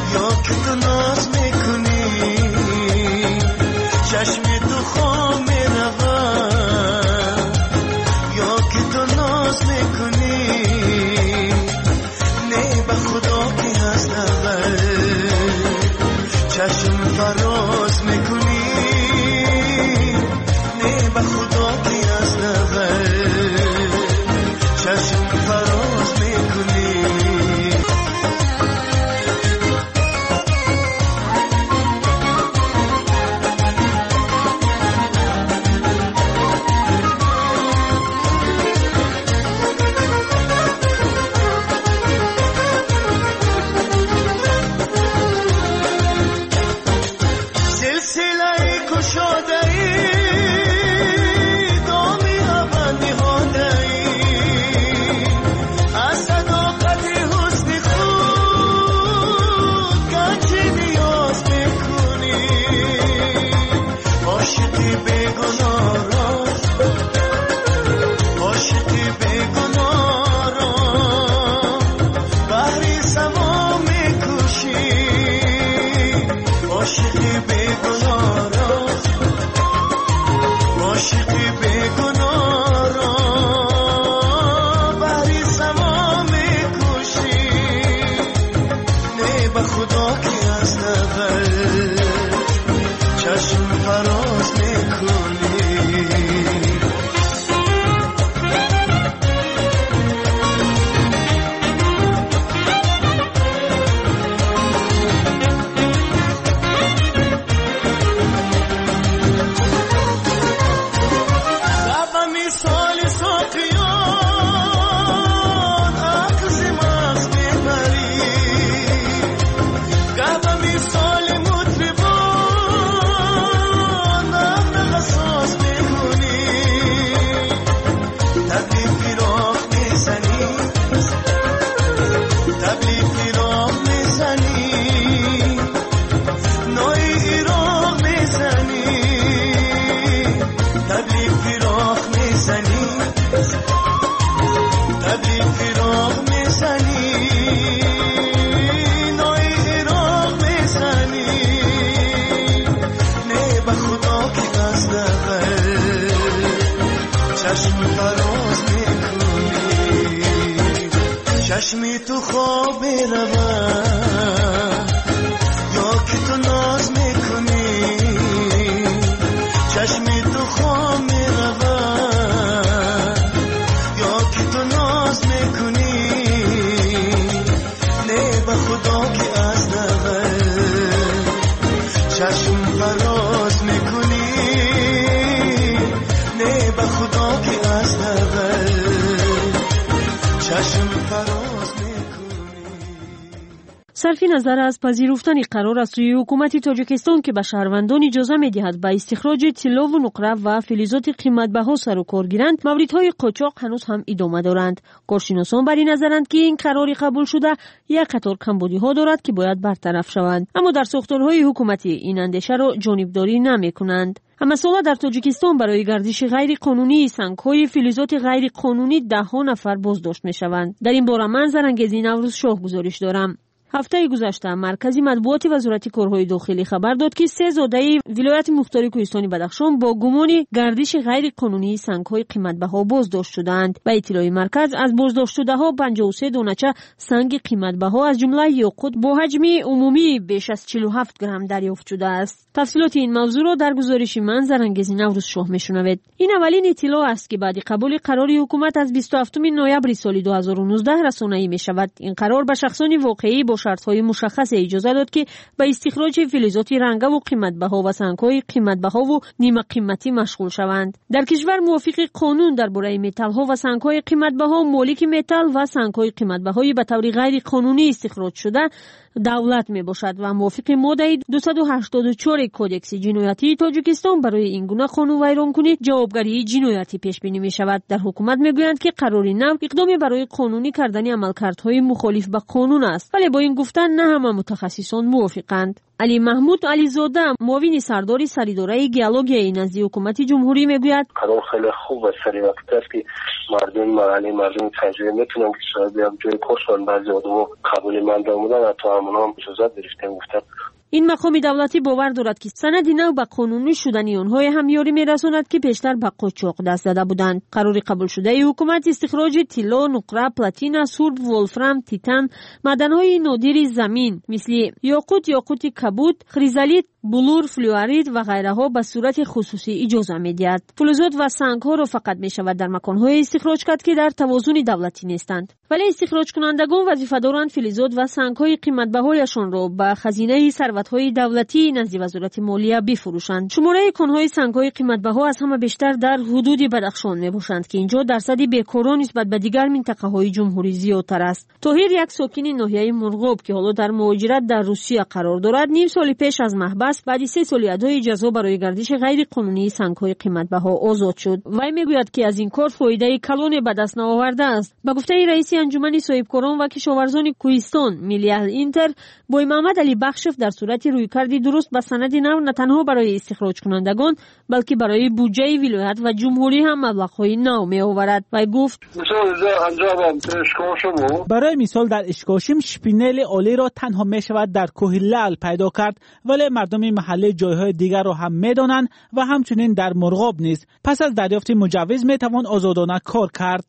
چشم فراز میکنی نه به خدا کی از نظر چشم فراز میکنی چشمی تو خواب میرم یا که تو ناز میکنی چشمی تو خواب میرم یا که تو ناز میکنی نه به خدا که از نظر چشم فراز میکنی نه به خدا که از نظر چشم فراز صرف نظر از پذیرفتن قرار از سوی حکومت تاجیکستان که به شهروندان اجازه می‌دهد به استخراج طلا و نقره و فلزات قیمت‌بها سر و کار گیرند، موردهای قاچاق هنوز هم ادامه دارند. کارشناسان بر این نظرند که این قرار قبول شده یک قطار کمبودی‌ها دارد که باید برطرف شوند، اما در ساختارهای حکومتی این اندیشه را جانبداری نمی‌کنند. اما سالا در تاجیکستان برای گردش غیر قانونی سنگ‌های فلزات غیر قانونی ده‌ها نفر بازداشت می‌شوند. در این باره من زرنگزی نوروز شاه گزارش دارم. هفته گذشته مرکزی مطبوعات وزارت کارهای داخلی خبر داد که 3 زاده ولایت مختار کوهستانی بدخشان با گمان گردش غیر قانونی سنگ‌های قیمت‌بها بازداشت شدند. به اطلاع مرکز از بازداشت شده‌ها 53 دانچه سنگ قیمت‌بها از جمله یاقوت با حجم عمومی بیش از 47 گرم دریافت شده است. تفصیلات این موضوع را در گزارش من زرنگزی نوروز شاه میشنوید. این اولین اطلاع است که بعد قبول قرار حکومت از 27 نوامبر سال 2019 رسانه‌ای می‌شود. این قرار به شخصان واقعی با شرط‌های مشخص اجازه داد که به استخراج فلزات رنگه و قیمت‌بها و سنگ‌های قیمت‌بها و نیمه قیمتی مشغول شوند. در کشور موافق قانون درباره متال‌ها و سنگ‌های قیمت‌بها، مالک متال و سنگ‌های قیمت‌بهای به طور غیر قانونی استخراج شده دولت می باشد و موافق ماده 284 کودکس جنایتی تاجیکستان برای این گونه قانون ویرانکنی جوابگری جنایتی پیش بینی می شود. در حکومت می گویند که قرار نو اقدامی برای قانونی کردن عملکردهای مخالف به قانون است، ولی با این گفتن نه همه متخصصان موافقند. علی محمود علیزاده معاون سردار سریداره گیالوگیای نزد حکومت جمهوری میگوید قانون خیلی خوب و سریع وقت است که مردم تجربه میتونن که شاید جای کار بعضی آدم‌ها قبول منده بودن، حتی همونا هم اجازه گرفتن گفتن این مقام دولتی باور دارد که سند نو به قانونی شدن آنها همیاری می‌رساند که پیشتر به قاچاق دست داده بودند. قرار قبول شده حکومت استخراج طلا، نقره، پلاتین، سرب، ولفرام، تیتان، معدن‌های نادر زمین مثل یاقوت کبود، خریزالیت، بلور، فلوارید و غیره ها به صورت خصوصی اجازه می‌دهد. فلزات و سنگ ها را فقط می‌شود در مکان‌های استخراج کرد که در توازن دولتی نیستند. ولی استخراج کنندگان وظیفه دارند فلزات و سنگ‌های قیمت‌بهایشان را به خزینه ثروت‌های دولتی نزد وزارت مالیه بفروشند. شماره کان‌های سنگ‌های قیمت‌بها از همه بیشتر در حدود بدخشان میباشند که اینجا درصد بیکاران نسبت به دیگر منطقه‌های جمهوری زیادتر است. طاهر یک ساکن ناحیه مرغاب که حالا در مهاجرت در روسیه قرار دارد، نیم سال پیش از محبس بعد 3 سال ادای جزا برای گردش غیر قانونی سنگ‌های قیمت‌بها آزاد شد. وی میگوید که از این کار فایده کلان به دست نآورده است. به گفته رئیس انجمن صاحبکاران و کشاورزان کوهستان ملی اینتر بوی محمد علی بخشف، در صورت رویکردی درست به سند نو نه تنها برای استخراج کنندگان بلکه برای بودجه ولایت و جمهوری هم مبلغ‌های نو می‌آورد. وی گفت برای مثال در اشکاشم شپینل عالی را تنها می‌شود در کوه لعل پیدا کرد، ولی مردم محله جایهای دیگر را هم می‌دانند و همچنین در مرغاب نیز پس از دریافت مجوز می‌توان آزادانه کار کرد.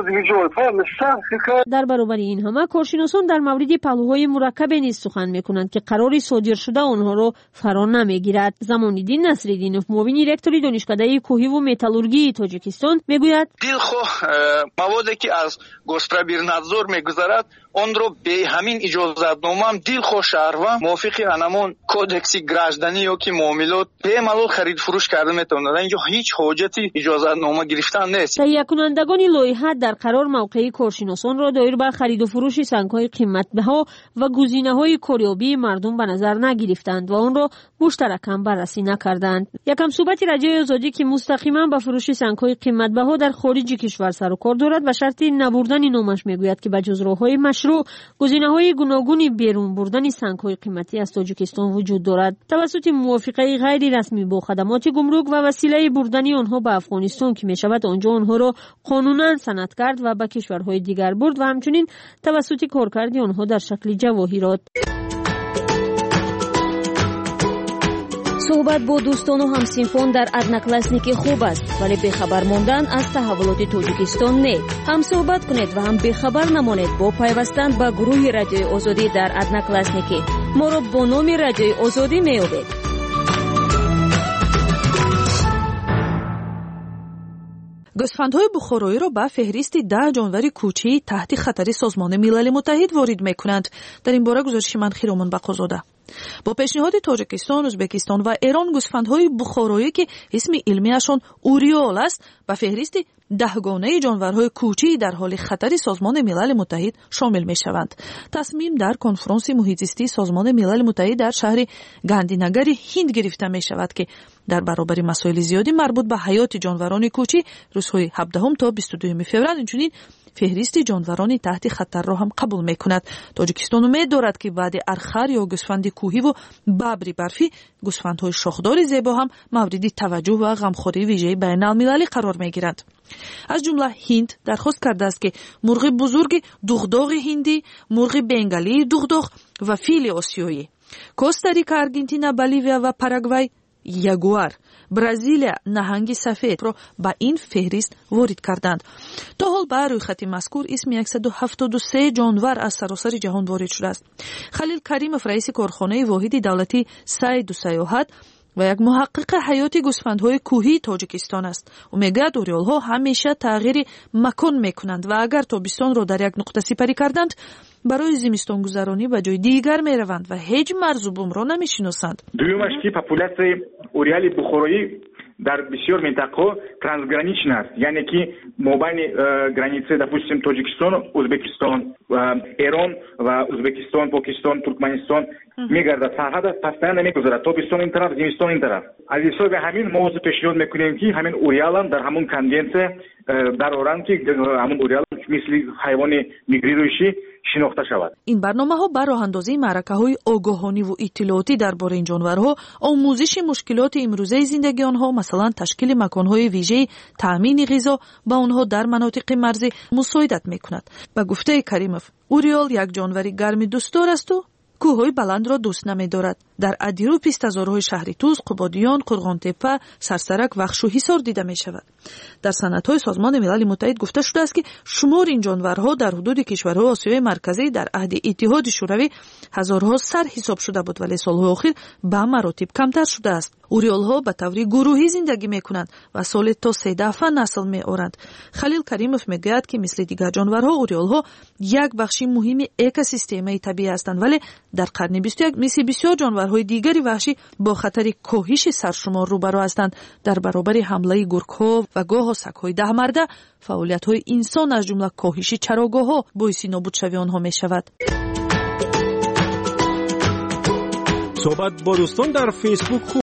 در برابر این همه کارشناسان در مورد پهلوهای مرکب نیز سخن می‌کنند که قرار صادر شده آنها را فرا نمی‌گیرد. زمان‌الدین نصرالدینов معاون رکتور دانشکده کوهی و متالورژی تاجیکستان میگوید دلخواه موادی که از گستربیرنادزور میگذرد آن را به همین اجازتنامه هم دلخواه شهروند موافق همون کودکس گراجدانی یا که معاملات به معلول خرید فروش کرده میتونند. اینجا هیچ حاجتی اجازتنامه گرفتن نیست. تهیه کنندگان لایحه در قرار موقعی کارشناسان را دایر بر خرید و فروش سنگ‌های قیمت‌بها و گزینه‌های کاریابی مردم به نظر نگرفتند و آن را مشترکاً بررسی نکردند. یکم صحبت رجای آزادی که مستقیما به فروش سنگ‌های قیمت‌بها در خارج کشور سر و کار دارد و شرط نبردن نامش میگوید که به جز راه‌های مشروع گزینه‌های گوناگون بیرون بردن سنگ‌های قیمتی از تاجیکستان وجود دارد. توسط موافقه غیر رسمی با خدمات گمرک و وسیله بردن آنها به افغانستان که میشود آنجا آنها را قانونا سند کرد و به کشورهای دیگر برد و همچنین توسط کارکرد آنها در شکل جواهرات. صحبت با دوستان و همسینفان در ادناکلاسنیکی خوب است، ولی بخبر ماندن از تحولات تاجیکستان نه. هم صحبت کنید و هم بخبر نمانید با پیوستن به گروه رادیوی آزادی در ادناکلاسنیکی. ما را با نام رادیوی آزادی میابید. گوسفندهای بخارایی را به فهرست 10 جانور کوچی تحت خطر سازمان ملل متحد وارد میکنند. در این باره گزارش من خیرمان بقازاده. با پیشنهاد تاجیکستان، ازبکستان و ایران گوسفندهای بخارایی که اسم علمیشان اوریول است به فهرست 10 گانه جانورهای کوچی در حال خطر سازمان ملل متحد شامل می شوند. تصمیم در کنفرانس محیط زیستی سازمان ملل متحد در شهر گاندینگر هند گرفته می شود که در برابر مسائل زیادی مربوط به حیات جانوران کوچی روزهای 17 تا 22 فوریه اینچنین فهرست جانوران تحت خطر را هم قبول می کند. تاجیکستان امید دارد که بعد ارخر یا گوسفند کوهی و ببر برفی گوسفندهای شاخدار زیبا هم مورد توجه و غمخوری ویژه بین المللی قرار می گیرند. از جمله هند درخواست کرده است که مرغ بزرگ دوغداغ هندی، مرغ بنگالی دوغداغ و فیل آسیایی، کوستاریکا، آرژانتین، بولیویا و پاراگوای، یگوار، برزیلیا نهنگ سفید را به این فهرست وارد کردند. تا حال به رویخط مذکور اسم 173 جانور از سراسر جهان وارد شده است. خلیل کریمов رئیس کارخانه واحد دولتی صید و سیاحت و یک محقق حیات گوسفندهای کوهی تاجیکستان است. او میگوید اوریول‌ها همیشه تغییر مکان میکنند و اگر تابستان را در یک نقطه سپری کردند برای زمستان گذرانی به جای دیگر میروند و هیچ مرز و بوم را نمیشناسند. دومش که پاپولاسی اوریال بخارایی در بسیار منطقه ترانسگرانیچن است، یعنی که مابین گرانیسه допустим تاجیکستان، ازبکستان و ایران و ازبکستان، پاکستان، ترکمنستان میگردد. سرحد پستانه نمیگذارد. تابستان این طرف، زمستان این طرف. از حساب همین ما پیشنهاد میکنیم که همین اوریال هم در همون کنونسیون در آورند که همون اوریال مثل حیوان میگریرویشی شناخته شود. این برنامه‌ها بر راه‌اندازی معرکه‌های آگاهانه و اطلاعاتی درباره این جانورها، آموزش مشکلات امروزه زندگی آنها، مثلا تشکیل مکان‌های ویژه تامین غذا به آنها در مناطق مرزی مساعدت می‌کند. به گفته کریمov اوریول یک جانور گرم دوستدار است و کوه‌های بلند را دوست نمی‌دارد. дар Адиру пистазорҳои шаҳри Туз, Қубодиён, Қурғонтепа, Сарсарак, Вахшу, Ҳисор дида мешавад. дар санадҳои Созмони Милали Муттаҳид гуфта шудааст ки шумори ин ҷонварҳо дар ҳудуди кишварҳои Осиёи марказӣ дар аҳди Иттиҳоди Шӯравӣ ҳазорҳо сар ҳисоб шуда буд, вале солҳои охир ба маротиб камтар шудааст. Уриёлҳо ба таври гурӯҳӣ зиндагӣ мекунанд ва соле то 3 дафъа насл меоранд. Халил Каримов мегӯяд ки мисли дигар ҷонварҳо уриёлҳо як бахши муҳими экосистемаи табиӣ ҳастанд, вале дар қарни 21 мисли бисёр ҷонварҳои дигари ваҳшӣ бо хатари коҳиши саршумор рӯбаро ҳастанд. Дар баробари ҳамлаи гургҳо ва гоҳо сагҳои даҳмарда фаъолиятҳои инсон аз ҷумла коҳиши чарогоҳҳо боиси нобудшавии онҳо мешавад. صحبت با دوستان در فیسبوک